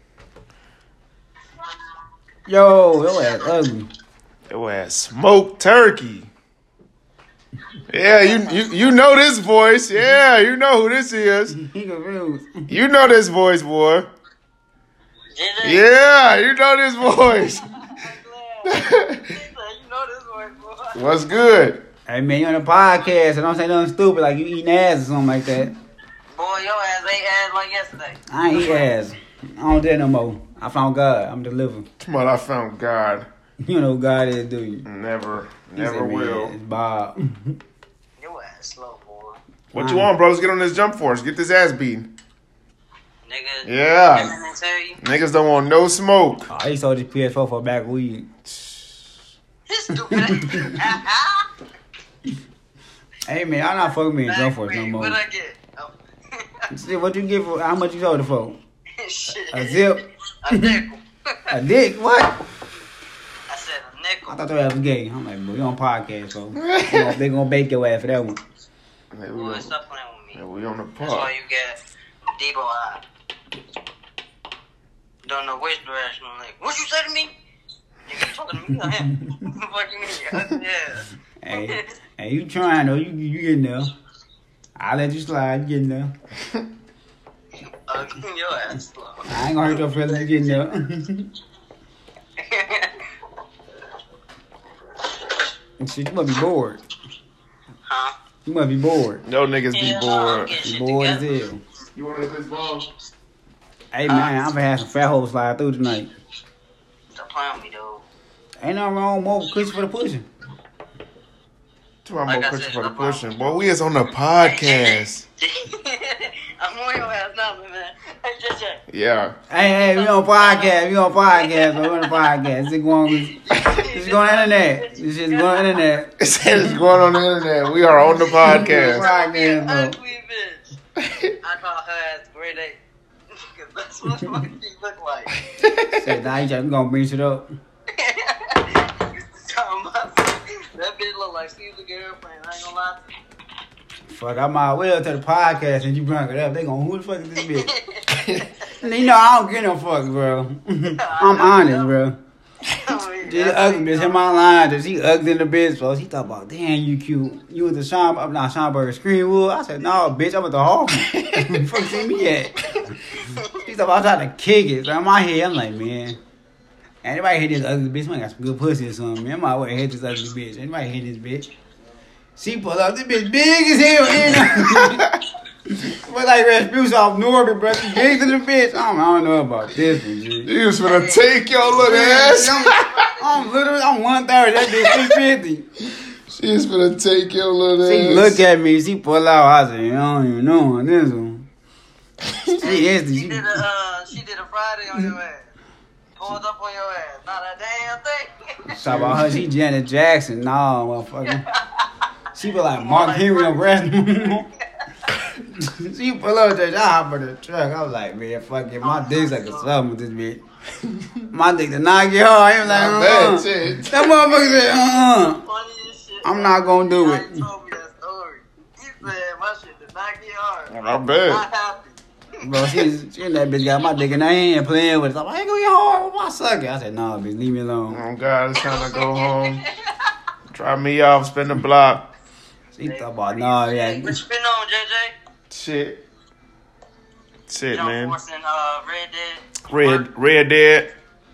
B: Yo, your ass ugly.
A: Yo ass smoked turkey. Yeah, you, you you know this voice. Yeah, you know who this is.
B: He confused.
A: You know this voice, boy.
C: Did
A: Yeah, you know this voice.
C: you know this word, boy.
A: What's good?
B: Hey man, you on a podcast and don't say nothing stupid like you eating ass or something like that.
C: Boy, your ass ate ass like yesterday.
B: I ain't eat ass. I don't dare no more. I found God. I'm delivered.
A: Come on, I found God.
B: You know who God is, do you?
A: Never,
B: He
A: never
B: said, man,
A: will.
B: It's Bob.
C: Your ass ass slow, boy.
A: What you want, bro? Let's get on this jump force. Get this ass beaten.
C: Nigga.
A: Yeah.
C: Everything they tell you.
A: Niggas don't want no smoke.
B: Oh, he sold his P S four for a bag of weed.
C: He's stupid.
B: Hey man, I'm not fucking me in jump force no more.
C: What I get? Oh.
B: See, what you get for? How much you sold it for?
C: Shit.
B: A zip?
C: A nickel.
B: A dick? What?
C: I said a nickel.
B: I thought that was gay. I'm like, bro, you on podcast, bro. They gonna, they gonna bake your ass for that one.
A: Hey, we,
C: Boy,
A: on,
C: stop playing with me.
A: hey, we on the
C: That's why
A: pod.
C: you get Debo eye. Don't know which direction. I'm like, what you say to me? Nigga, you talking to me or him? What you mean? Yeah.
B: Hey, hey, you trying though? You you getting there? I'll let you slide. You getting there?
C: Uh, your ass slow.
B: I ain't gonna hurt your feelings. You getting there? Shit, you must be bored.
C: Huh?
B: You must be bored.
A: No niggas be
C: Yeah, no, I'm
A: bored.
C: getting
B: You
C: shit
B: bored as
C: together.
B: hell.
A: You want to hit this ball?
B: Hey man, I'm gonna have some fat hoes slide through tonight.
C: Stop playing with me, dude.
B: Ain't nothing wrong with more cushion for the pushing.
A: Two more
C: Like I
A: questions
C: said,
A: for the
C: no problem.
A: pushing. Boy, we is on the podcast.
C: I'm on your ass now, man. Hey, J J.
A: Yeah.
B: Hey, hey, we on podcast. We on podcast. bro. We on the podcast. This going, this is going on the internet. This is going on the internet.
A: It said it's going on the internet. We are on the podcast.
B: Podcast, bro.
C: Ugly bitch. I call her ass grade eight. Because that's what the fuck she look like.
B: Say, nah, you we gonna bring shit up.
C: Talking about that bitch look like Caesar girlfriend. I ain't gonna lie to you.
B: Fuck, I might well to the podcast and you bring it up. They gonna, who the fuck is this bitch? You know, I don't get no fuck, bro. I'm honest, bro. This ugly bitch in my line, that she ugly in the bitch, bro. She thought about, damn, you cute. You was the Sean, I'm not Sean Burger Screenwood. I said, no, bitch, I'm at the Hawkins. Fuck see me at? She thought about trying to kick it. So in my head, I'm like, man, anybody hit this ugly bitch, man, got some good pussy or something, man. I might well hit this ugly bitch. Anybody hit this bitch? She pulled up, this bitch big as hell, man. But like Rasputin off Norbit, bro. She big to the bitch. I don't, I don't know about this one, G.
A: You was finna take your little ass.
B: I'm, I'm literally, I'm one thirty. That bitch three fifty.
A: She was finna take your little
B: She
A: ass.
B: look at me, she pull out. I said, I don't even know on this one. She is
C: She
B: she,
C: did a uh, she did a Friday on your ass. Pulled up on your ass. Not a damn thing.
B: Talk about her, she Janet Jackson. Nah, motherfucker. She be like Mark Henry on wrestling. She pull up there, I hop in the truck. I was like, man, fuck it. My dick's like a something with this bitch. My dick did not get hard. I was like,
A: Not
B: uh-uh.
A: bad, shit.
B: That motherfucker said, uh-uh.
C: Funny as shit.
B: I'm not gonna do
C: He
B: it.
C: told me that story. He said my shit did not get hard.
A: Not
C: Not
A: bad.
C: happy.
B: Bro, she, she and that bitch got my dick in her hand playing with it. I'm like, I ain't gonna get hard with my sucker. I said, nah, bitch, leave me alone.
A: Oh, God, it's time to go home. Drop me off, spin the block.
B: She thought about, nah, yeah.
C: What you been on, J J?
A: Shit. Shit,
C: Jump
A: man.
C: Force and uh, Red Dead.
A: Red, Red Dead.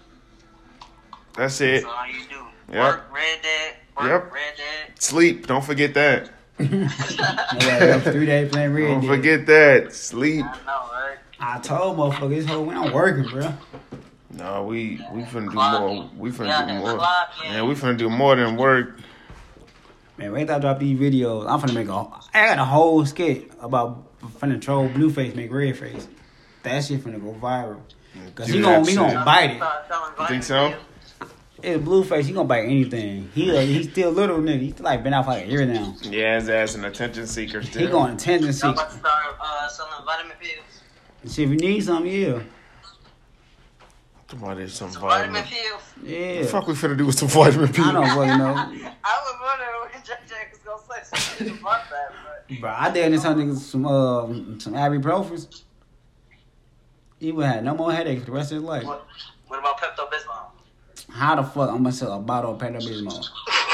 A: That's it.
C: That's all you do.
A: Yep.
C: Work, Red Dead. Work,
A: Yep.
C: Red Dead.
A: Sleep. Don't forget that.
B: Yeah, up three days playing Red
A: Don't
B: Dead.
A: forget that. Sleep.
C: I know, right?
B: I told motherfuckers this whole week I'm working, bro.
A: No, we we finna do
C: Clock.
A: more. We finna
C: Yeah,
A: do
C: the
A: more.
C: clock, yeah.
A: Man, we finna do more than work.
B: Man, wait till I drop these videos. I'm finna make a. I got a whole skit about finna troll Blueface, make Redface. That shit finna go viral. Cause
A: Do
B: he
A: that
B: gonna, he
A: shit.
B: gonna bite it.
C: Start telling
A: You think
C: Vitamin
A: so?
C: Pills.
B: It's Blueface. He gonna bite anything. He a, he's still little nigga. He's like been out for like a year now.
A: Yeah, his ass an attention seeker
B: He
A: still.
B: going attention
C: I'm
B: seek.
C: about to start uh, selling vitamin pills.
B: Shit, if you need something, yeah,
A: Somebody some
C: Vitamin
A: vitamin.
C: pills.
B: yeah.
A: The fuck we finna do with some vitamin P?
B: I don't fucking know,
C: I was wondering when J J was gonna say something about that, but
B: bro. I did this something some uh some ibuprofen. He would have no more headaches for the rest of his life.
C: what, what about Pepto Bismol?
B: How the fuck I'm gonna sell a bottle of Pepto Bismol?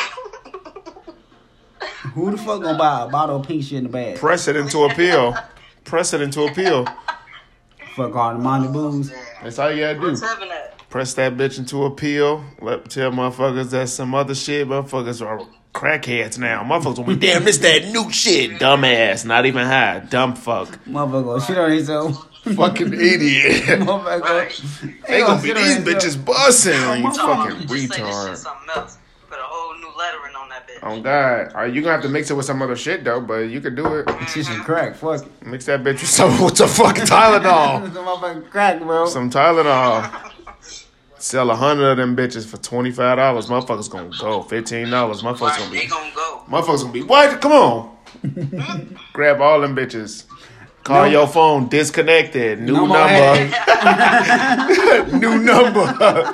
B: Who the fuck gonna buy a bottle of pink shit in the bag?
A: Press it into a pill. Press it into a pill.
B: Fuck all the Monty Booze.
A: That's all you gotta do.
C: What's happening?
A: Press that bitch into a pill. Let tell motherfuckers that's some other shit. Motherfuckers are crackheads now. Motherfuckers will be damn. It's that new shit. Dumbass. Not even high. Dumb fuck.
B: Motherfucker go shit on himself.
A: Fucking idiot.
B: Motherfucker go-
C: Right.
A: They gonna be
B: shit on
A: these
B: himself.
A: bitches busting on you,
B: Motherfucker.
A: fucking
C: Just say this shit
A: retard.
C: something else. Put a whole new lettering on that bitch.
A: On God. All right, you gonna have to mix it with some other shit though, but you could do it.
B: Shit some crack. Fuck it.
A: Mix that bitch with some with some fucking Tylenol.
B: Some motherfucking crack, bro.
A: Some Tylenol. Sell a hundred of them bitches for twenty five dollars. Motherfuckers gonna go. Fifteen dollars. Motherfuckers
C: Right,
A: gonna
C: they
A: be.
C: gonna go.
A: Motherfuckers gonna be. What? Come on. Grab all them bitches. Call
B: No.
A: your phone disconnected. New
B: No more
A: number. New number.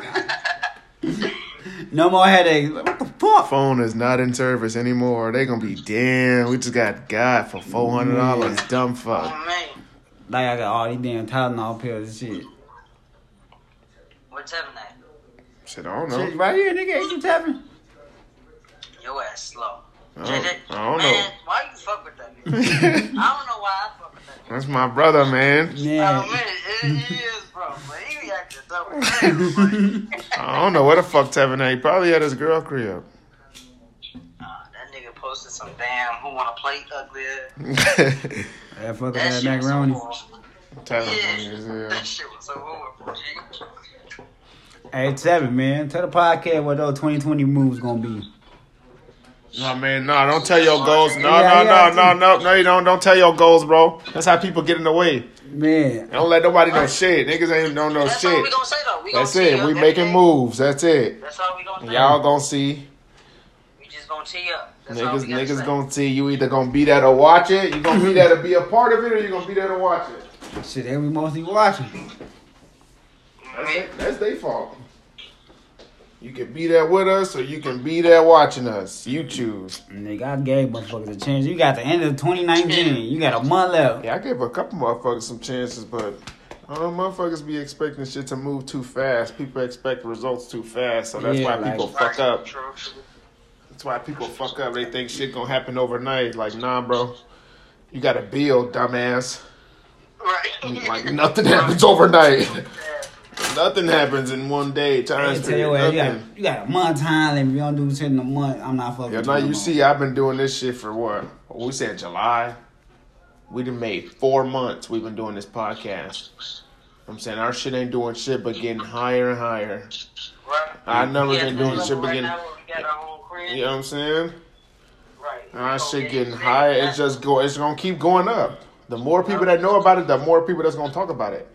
B: No more headaches. What the fuck?
A: Phone is not in service anymore. They gonna be damn. We just got God for four hundred dollars. Dumb fuck.
C: Oh man,
B: Like I got all these damn Tylenol pills and shit.
C: what's happening?
A: Shit, I don't
B: Shit,
A: know.
B: right here, nigga. Ain't you tapping?
C: Your ass slow.
A: I
C: J
A: don't,
C: J,
A: I don't
C: man,
A: know.
C: why you fuck with that nigga? I don't know why I fuck with that nigga.
A: That's my brother, man.
B: Yeah.
C: Oh man, it, it is, bro. But he acting double down, man.
A: I don't know where the fuck Tevin at. He probably at his girl crib.
C: Nah, that nigga posted some damn who wanna play ugly.
B: Yeah, fuck with
C: That
B: that
C: shit was so
B: macaroni.
C: horrible.
A: Tevin
C: Yeah,
A: funny as hell.
C: that shit was so horrible, G.
B: Hey, Seven, man. Tell the podcast what those twenty twenty moves gonna be.
A: No, man, no, don't tell your goals. No,
B: Yeah,
A: no,
B: yeah,
A: no, no, no, no, you don't. Don't tell your goals, bro. That's how people get in the way.
B: Man.
A: Don't let nobody know shit. Niggas ain't don't know
C: That's all
A: shit.
C: we gonna say though. We gonna
A: That's
C: tee
A: it.
C: up
A: We
C: every
A: making
C: day.
A: moves. That's it.
C: That's all we gonna say.
A: Y'all gonna see.
C: We just gonna tee up. That's all
A: Niggas,
C: we gotta
A: niggas
C: say.
A: gonna see. You either gonna be there to watch it, you gonna be there to be a part of it, or you gonna be there to watch it.
B: Shit, they we mostly watching.
A: That's it. That's their fault. You can be there with us, or you can be there watching us. You choose.
B: Nigga, I gave motherfuckers a chance. You got the end of twenty nineteen. You got a month left.
A: Yeah, I gave a couple motherfuckers some chances, but I don't know, motherfuckers be expecting shit to move too fast. People expect results too fast, so that's
B: Yeah,
A: why
B: like-
A: people fuck up.
C: True, true.
A: That's why people fuck up. They think shit gonna happen overnight. Like, nah, bro. You gotta build, dumbass.
C: Right.
A: Like, nothing happens overnight.
C: Yeah.
A: Nothing happens in one day.
B: Hey,
A: Time
B: tell your ass, you got,
A: nothing.
B: you got a month time. If you don't do shit in a month, I'm not fucking
A: Yeah,
B: with
A: now
B: no
A: you
B: more.
A: see, I've been doing this shit for what? We said July. We done made four months we've been doing this podcast. I'm saying our shit ain't doing shit but getting higher and higher.
C: Right.
A: Our numbers
C: Yeah,
A: ain't doing
C: level
A: shit but
C: right
A: getting,
C: now where we got our own crib.
A: you know what I'm saying?
C: Right.
A: Our
C: So,
A: shit
C: yeah,
A: getting
C: yeah,
A: higher.
C: yeah.
A: It's just go. It's gonna keep going up. The more people that know about it, the more people that's gonna talk about it.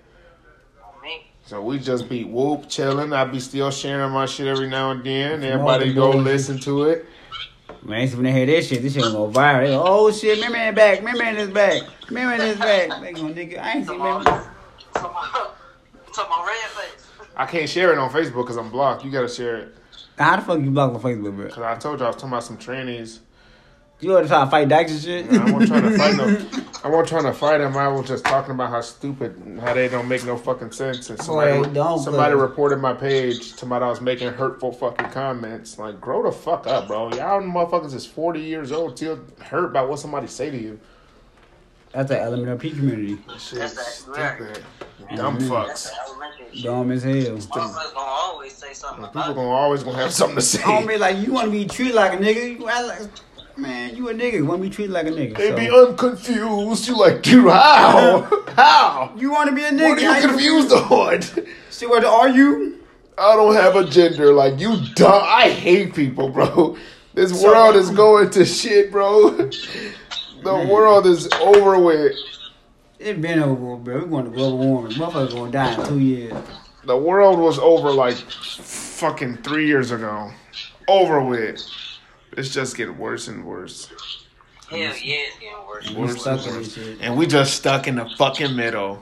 C: Me.
A: So we just be whoop chilling. I be still sharing my shit every now and then.
B: Some
A: Everybody
B: other
A: go
B: bullshit.
A: listen to it.
B: Man, so when they hear this shit, this shit gonna go viral. They go, oh shit, me man back, me man is back, me man is back. They gonna nigga, I ain't seen
C: Talking
B: me.
C: about, talking about, talking about red face.
A: I can't share it on Facebook because I'm blocked. You gotta share it.
B: How the fuck you block on Facebook, bro?
A: Cause I told you I was talking about some trannies.
B: You ought to try to fight Dax and shit.
A: I wasn't trying to fight no. I wasn't trying to fight them. I was just talking about how stupid, how they don't make no fucking sense. And somebody,
B: Boy, don't,
A: somebody
B: bro.
A: reported my page to my I was making hurtful fucking comments. Like, grow the fuck up, bro. Y'all motherfuckers is forty years old, still hurt by what somebody say to you.
B: That's the elemental P community.
A: That shit
C: That's
A: is
C: actually right.
A: stupid. Dumb
B: Mhm.
A: fucks.
C: That's the elementary shit.
B: Dumb as hell.
C: Motherfuckers gonna always say something
A: People
C: about it.
A: gonna always gonna have something to say.
B: I don't be like, you want to be treated like a nigga. You act like, man, you a nigga. You want to be treated like a nigga.
A: They
B: so.
A: be unconfused. You like, dude, how? How?
B: You want to be a nigga.
A: What are
B: How
A: you confused on?
B: See what are you?
A: I don't have a gender. Like, you dumb. I hate people, bro. This
B: So-
A: world is going to shit, bro. The world is over with.
B: It been over, bro. We going to global warming. Motherfuckers gonna die in two years.
A: The world was over like fucking three years ago. Over with. It's just getting worse and worse.
C: Hell yeah, it's getting worse.
B: We
A: Worse
B: stuck
A: and
B: in
A: worse.
B: this shit.
A: And we just stuck in the fucking middle.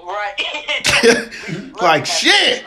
C: Right.
A: Like, shit.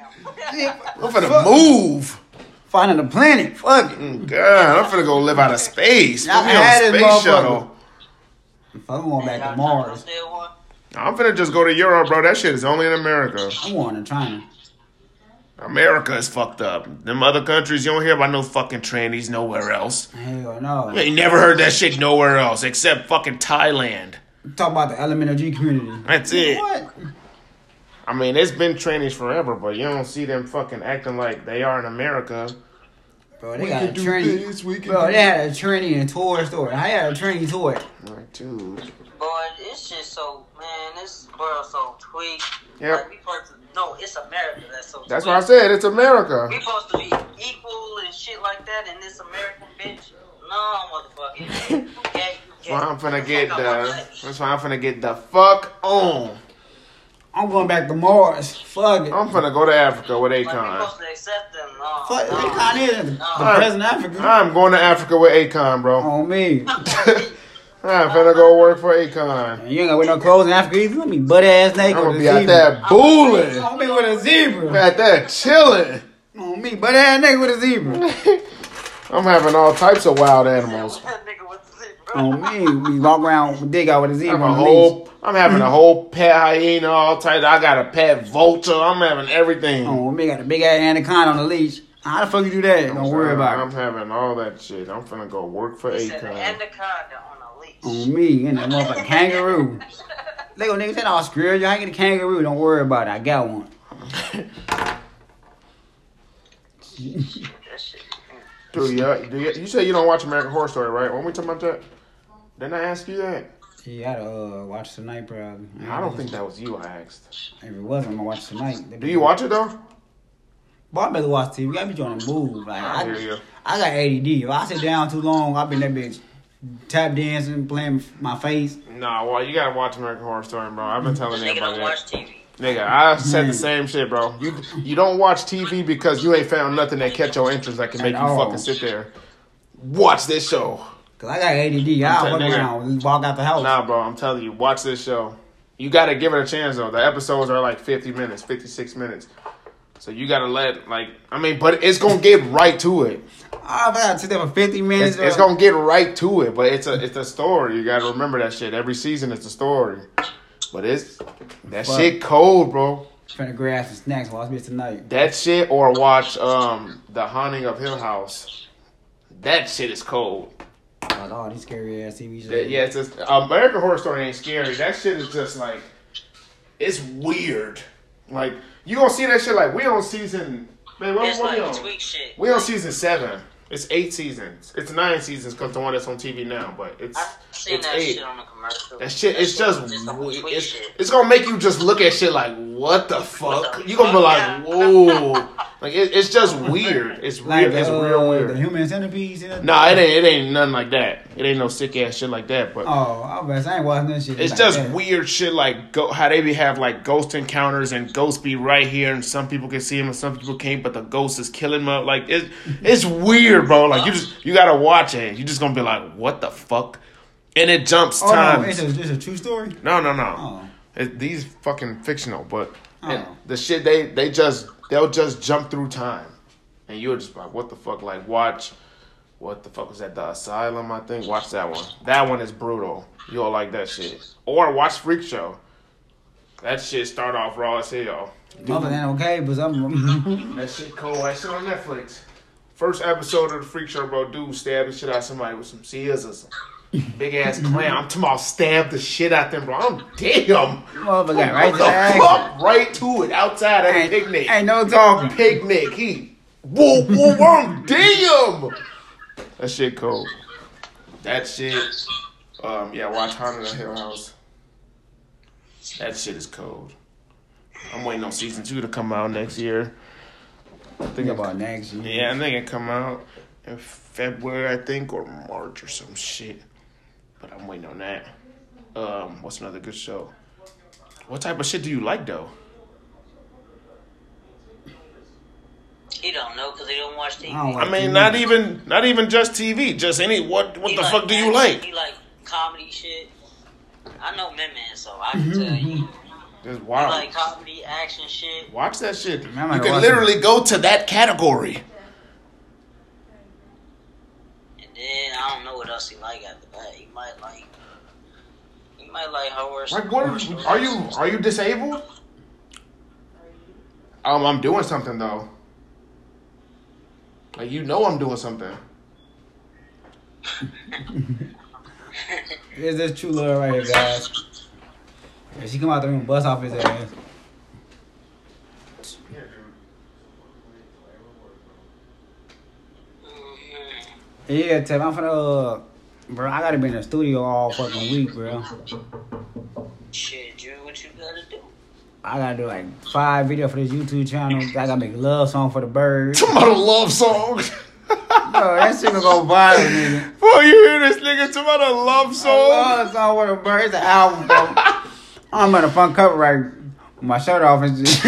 A: I'm finna move.
B: Finding the planet. Fuck it.
A: Mm, God, I'm finna go live out of space. Put
B: Y'all
A: me on
B: had
A: a
B: this
A: space
B: motherfucker.
A: shuttle.
B: Fuck, I'm going back to
C: Y'all
B: Mars.
C: still want-
A: I'm finna just go to Europe, bro. That shit is only in America.
B: I'm going to China.
A: America is fucked up. Them other countries, you don't hear about no fucking trannies nowhere else.
B: Hell no.
A: You ain't never heard that shit nowhere else except fucking Thailand.
B: Talk about the elemental G community.
A: That's it.
B: What?
A: I mean, it's been trannies forever, but you don't see them fucking acting like they are in America.
B: Bro, they
A: We
B: got
A: can
B: a
A: do
B: tranny.
A: this, we can
B: Bro,
A: do
B: they had a tranny in a toy store. I had a tranny toy.
A: Like, dude.
C: Boy, this shit so, man, this world so tweaked.
A: Yep.
C: Like, we supposed to, no, it's America that's so
A: That's
C: tweaked.
A: what I said. It's America.
C: We supposed to be equal and shit like that in this American bitch. No, motherfucker. Okay,
A: That's why I'm finna get the. That's why I'm finna get the fuck on.
B: I'm going back to Mars. Fuck it.
A: I'm finna go to Africa with
C: Like, we
A: Akon.
C: supposed to accept them. No,
B: Fuck,
C: no.
B: Akon is the
C: No.
B: president of Africa.
A: I'm going to Africa with Akon, bro.
B: On me.
A: I'm finna go work for Akon.
B: And you ain't gonna wear no clothes in Africa either. Let me butt ass
A: I'm
B: naked
A: gonna
B: with
A: be
B: a
A: out
B: zebra.
A: there booling.
B: On me with a zebra.
A: Out there chilling.
B: On me, butt ass naked with a zebra.
A: I'm having all types of wild animals.
C: That nigga with the zebra.
B: On me, we walk around with dig out with a
A: I'm,
B: zebra
A: a
B: on the leash.
A: whole, I'm having a whole pet hyena, all types. I got a pet vulture. I'm having everything.
B: On me, got a big ass anaconda on the leash. How the fuck you do that? Don't worry about
A: I'm
B: it.
A: having all that shit. I'm finna go work for
C: He said the
A: Akon.
C: anaconda on a leash.
B: On me, and that motherfucking kangaroo. Lego niggas said, "Oh, screw you, I get a kangaroo. Don't worry about it. I got one."
C: That shit.
A: Dude, yeah, do you, you say you don't watch American Horror Story, right? When we talking about that? Didn't I ask you that?
B: Yeah, I gotta uh, watch tonight, probably.
A: I don't think that was you I asked.
B: If it was, I'm gonna watch tonight.
A: Do you watch it though?
B: Boy, I better watch T V. I be trying to move. Like
A: I
B: I,
A: hear you.
B: I got A D D. If I sit down too long, I been that bitch tap dancing, playing my face.
A: Nah, well, you gotta watch American Horror Story, bro. I've been telling
C: Nigga
A: everybody
C: don't watch
A: that.
C: T V.
A: Nigga, I said
B: Man.
A: the same shit, bro. You you don't watch T V because you ain't found nothing that catch your interest that can make
B: At
A: you
B: all.
A: fucking sit there. Watch this show.
B: Cause I got A D D. I'll
A: I'm
B: fuck
A: telling you.
B: around, walk out the house.
A: Nah, bro, I'm telling you, watch this show. You gotta give it a chance though. The episodes are like fifty minutes, fifty-six minutes. So you gotta let, like, I mean, but it's gonna get right to it.
B: I gotta sit there for fifty minutes.
A: It's, it's
B: uh,
A: gonna get right to it, but it's a it's a story. You gotta remember that shit. Every season it's a story. But it's that
B: Fuck.
A: shit cold, bro.
B: Trying to grab some snacks. Watch me tonight.
A: That shit or watch um The Haunting of Hill House. That shit is cold.
B: Like all these scary ass T V shows.
A: That- yeah, it's just American Horror Story ain't scary. That shit is just like it's weird. Like you gonna see that shit like we on season man, what,
C: It's
A: what we
C: like
A: on?
C: tweak shit.
A: We on season seven. It's eight seasons. It's nine seasons because the one that's on T V now, but it's
C: I've seen
A: it's
C: that
A: eight.
C: shit on the commercial.
A: That shit, it's just,
C: It's some tweak
A: it's,
C: shit.
A: it's gonna make you just look at shit like, what the fuck?
C: the
A: You gonna be
C: fuck?
A: like, whoa, like it, it's just weird. It's
B: Like
A: real. It's
B: uh,
A: real
B: the
A: weird.
B: human centipede. See that?
A: Nah, it ain't. It ain't nothing like that. It ain't no sick ass shit like that. But
B: Oh, I bet I ain't watching that shit.
A: it's
B: like
A: just
B: that.
A: weird shit like go, how they be have like ghost encounters and ghosts be right here and some people can see them and some people can't, but the ghost is killing them. Like it's it's weird, bro. Like you just you gotta watch it. You just gonna be like, what the fuck? And it jumps
B: Oh no,
A: times.
B: it's a, it's a true story.
A: No, no, no.
B: Oh.
A: It, these fucking fictional, but and
B: Oh.
A: the shit they they just they'll just jump through time, and you're just like, what the fuck? Like watch, what the fuck was that? The Asylum, I think. Watch that one. That one is brutal. You'll like that shit. Or watch Freak Show. That shit start off raw as hell.
B: Mother ain't okay, but I'm.
A: That shit cold. That shit on Netflix. First episode of the Freak Show, bro. Dude stabbed the shit out of somebody with some scissors. Big ass clown. I'm talking about stab the shit out them, bro. I'm damn.
B: Mother got right to
A: the
B: the action.
A: fuck? Right to it. Outside at a
B: Ain't,
A: picnic.
B: ain't no talking.
A: Picnic. He. Whoa, whoa, whoa. Damn. That shit cold. That shit. Um, yeah, watch Haunted of Hill House. That shit is cold. I'm waiting on season two to come out next year. I think
B: Think
A: about
B: about next year.
A: yeah, I think it come out in February, I think, or March or some shit. But I'm waiting on that. Um, what's another good show? What type of shit do you like though?
C: He don't know because he don't watch T V.
B: I don't
A: I
B: like
A: mean,
B: T V.
A: not even not even just T V, just any what what
C: He
A: the
C: like
A: fuck do you
C: action,
A: like?
C: He like comedy shit. I know Men Man, so I can tell you.
A: Just
C: He
A: wow.
C: like comedy, action shit.
A: Watch that shit. You
B: I'm gonna
A: can
B: watch
A: literally go to that category.
C: And then I don't know what else he like after that. He might like. He might like horror.
A: Like what are, are you are you disabled? Um, I'm doing something though. Like you know I'm doing something.
B: There's this true love right here, guys. If she come out the room, bust off his ass. Yeah, Tim, I'm finna, uh, bro, I gotta be in the studio all fucking week, bro.
C: Shit, Drew, what you gotta do?
B: I gotta do like five videos for this YouTube channel. I gotta make a love song for the birds.
A: Talking about a love song.
B: that shit gonna go viral, nigga.
A: Boy, you hear this nigga talking about a love song?
B: Oh, it's all with a bird. It's an album, bro. I'm on a fun cover right with my shirt off and shit.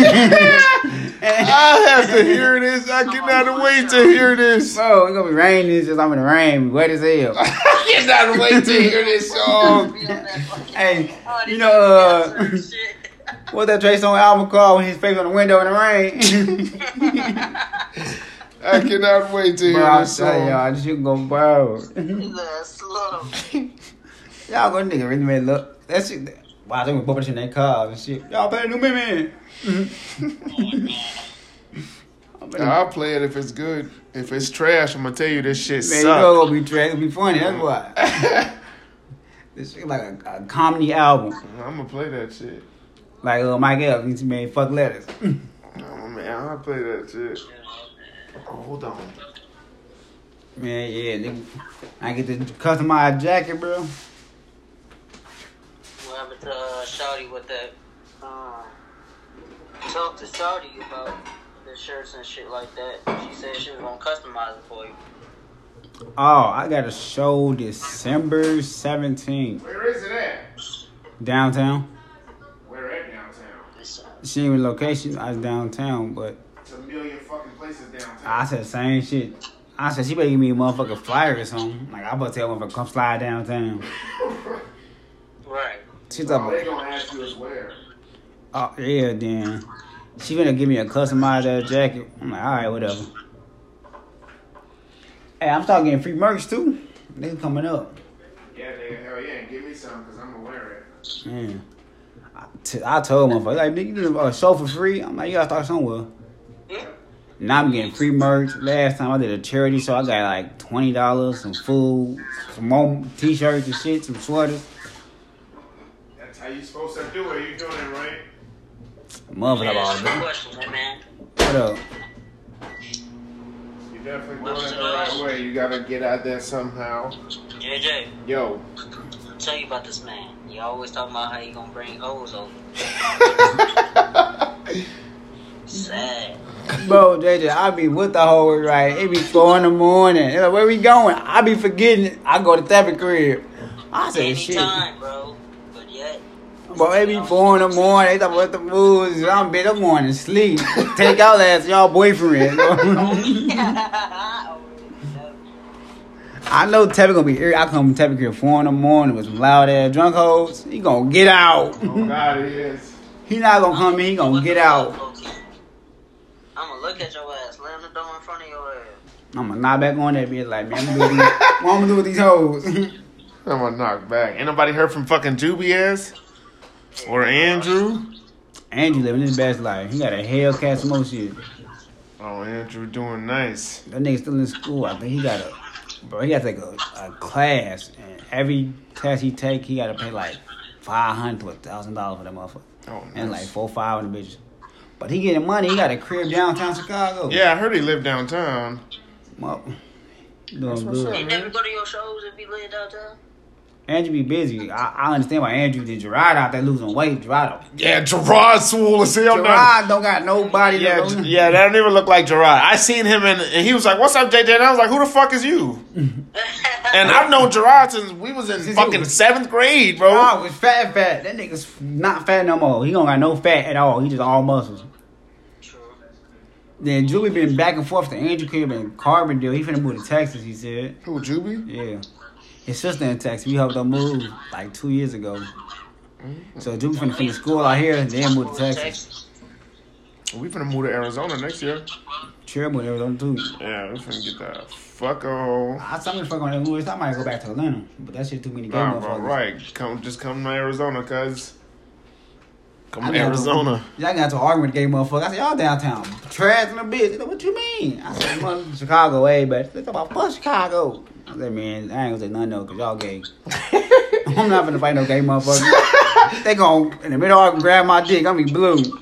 A: I have to hear this. I cannot wait to hear this.
B: Bro, it's gonna be raining. It's just I'm in the rain. Wet as hell.
A: I cannot wait to hear this song.
B: Hey, you know, uh, what's that Trey Songz album called when his face on the window in the rain?
A: I cannot wait to hear
B: Bro, I'll
A: this
B: tell
A: song.
B: y'all, this shit go viral. Y'all go nigga really made look. That shit, wow, they were bumping shit in their cars and shit. Y'all better new me, man.
A: I'll play it if it's good. If it's trash, I'm gonna tell you this shit
B: Man, you
A: sucks.
B: know it's gonna be trash, it's gonna be funny, that's why. This shit like a, a comedy album.
A: I'm gonna play that shit.
B: Like uh, Mike Evans, he made fuck letters.
A: Oh man, I'll play that shit. Oh, hold on.
B: Man, yeah, nigga. I get this customized jacket, bro.
C: What happened to uh, Shawty with that? Um, talk to Shawty about the shirts and shit like that. She said she was gonna customize it for you.
B: Oh, I got a show December seventeenth.
A: Where is it at?
B: Downtown.
A: Where at downtown?
C: It's, uh,
B: She ain't in location, I was downtown, but
A: It's a million fucking places downtown.
B: I said the same shit. I said she better give me a motherfucking flyer or something. Like I better tell her to come slide downtown.
C: right.
B: She's
A: All they
B: up.
A: gonna ask you is where.
B: Oh yeah, then she gonna give me a customized ass jacket. I'm like, all right, whatever. Hey, I'm starting getting free merch too. They coming up.
A: Yeah, nigga, hell yeah, give me some because I'm gonna wear it.
B: Man, I, t- I told motherfucker like, nigga, you do a show for free. I'm like, you gotta start somewhere. Now I'm getting free merch. Last time I did a charity show, I got like twenty dollars, some food, some more t-shirts and shit, some sweaters.
A: That's how you supposed to do it. You doing it right.
B: Motherfucker,
C: Yeah,
B: all
C: that's
B: day.
C: the question, hey, man.
B: What up?
A: You definitely doing it the right way. You gotta get out there somehow.
C: J J,
A: Yo.
C: I'll tell you about this man. You always talking about how you gonna bring hoes over. Sad.
B: Bro, J J, I be with the whole right. It be four in the morning. They're like, where we going? I be forgetting it. I go to Tappy crib. I say shit.
C: Anytime, bro. But yet.
B: Bro, it be four in the morning. They talk about the moves. I'm bit up morning sleep. Take out ass y'all boyfriend. Bro. I know Tappy gonna be here. I come to Tappy crib four in the morning with some loud ass drunk hoes. He gonna get out.
A: Oh God, it is.
B: He not gonna come in. He gonna get out.
C: I'm gonna look at your ass, slam the door in front of your ass.
B: I'm gonna knock back on that bitch like, man, I'm gonna do these, what I'm gonna do with these hoes?
A: I'm gonna knock back. Ain't nobody heard from fucking Juby ass? Or Andrew?
B: Andrew living his best life. He got a Hellcat smoke shit.
A: Oh, Andrew doing nice.
B: That nigga still in school. I think he got a, bro, he got to take a, a class. And every class he take, he got to pay like five hundred to one thousand dollars for that motherfucker.
A: Oh, nice.
B: And like four, five of the bitches. But he getting money. He got a crib downtown Chicago.
A: Yeah, I heard he lived downtown.
B: Well, doing
A: That's what's
B: good.
A: up.
C: He never go to your shows if he live downtown?
B: Andrew be busy. I, I understand why Andrew did Gerard out there losing weight. Gerard,
A: Yeah, Gerard swole as hell.
B: Gerard don't got nobody.
A: Yeah,
B: to
A: J- yeah, that don't even look like Gerard. I seen him and, and he was like, "What's up, J J?" And I was like, "Who the fuck is you?" And I've known Gerard since we was in
B: Since he
A: fucking
B: was-
A: seventh grade, bro.
B: Gerard was fat, fat. That nigga's not fat no more. He don't got no fat at all. He just all muscles.
C: True.
B: Then Julie been back and forth to Andrew crib and Carbondale. He finna move to Texas, he said.
A: Who, Juby?
B: Yeah. His sister in Texas. We helped her move like two years ago. So Julie finna finish school out here and then move to Texas.
A: We finna move to Arizona next year.
B: Sure, moved to Arizona too.
A: Yeah, we finna get that fuck on.
B: I saw me fuck on that movie. I might go back to Atlanta. But that shit too many gay
A: Nah, bro,
B: motherfuckers.
A: right. Come, just come to Arizona, cuz. Come
B: I
A: to
B: got
A: Arizona.
B: To, y'all got to argue with the gay motherfucker. I said, y'all downtown. Trash in the bitch. They said, what you mean? I said, "Well, Chicago way better. They talk about fuck Chicago. I said, man, I ain't gonna say nothing though, cause y'all gay. I'm not finna fight no gay motherfucker. They gon' in the middle argue grab my dick. I'm gonna be blue. You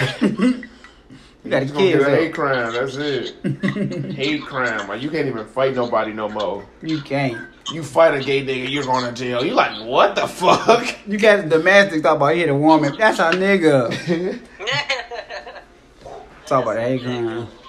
B: got
A: It's
B: a
A: gonna
B: kid.
A: get a hate crime, that's it. Hate crime. Like, you can't even fight nobody no more.
B: You can't.
A: You fight a gay nigga, you're going to jail. You like, what the fuck?
B: You got the domestic talk about he hit a woman. That's our nigga. Talk about the hate crime.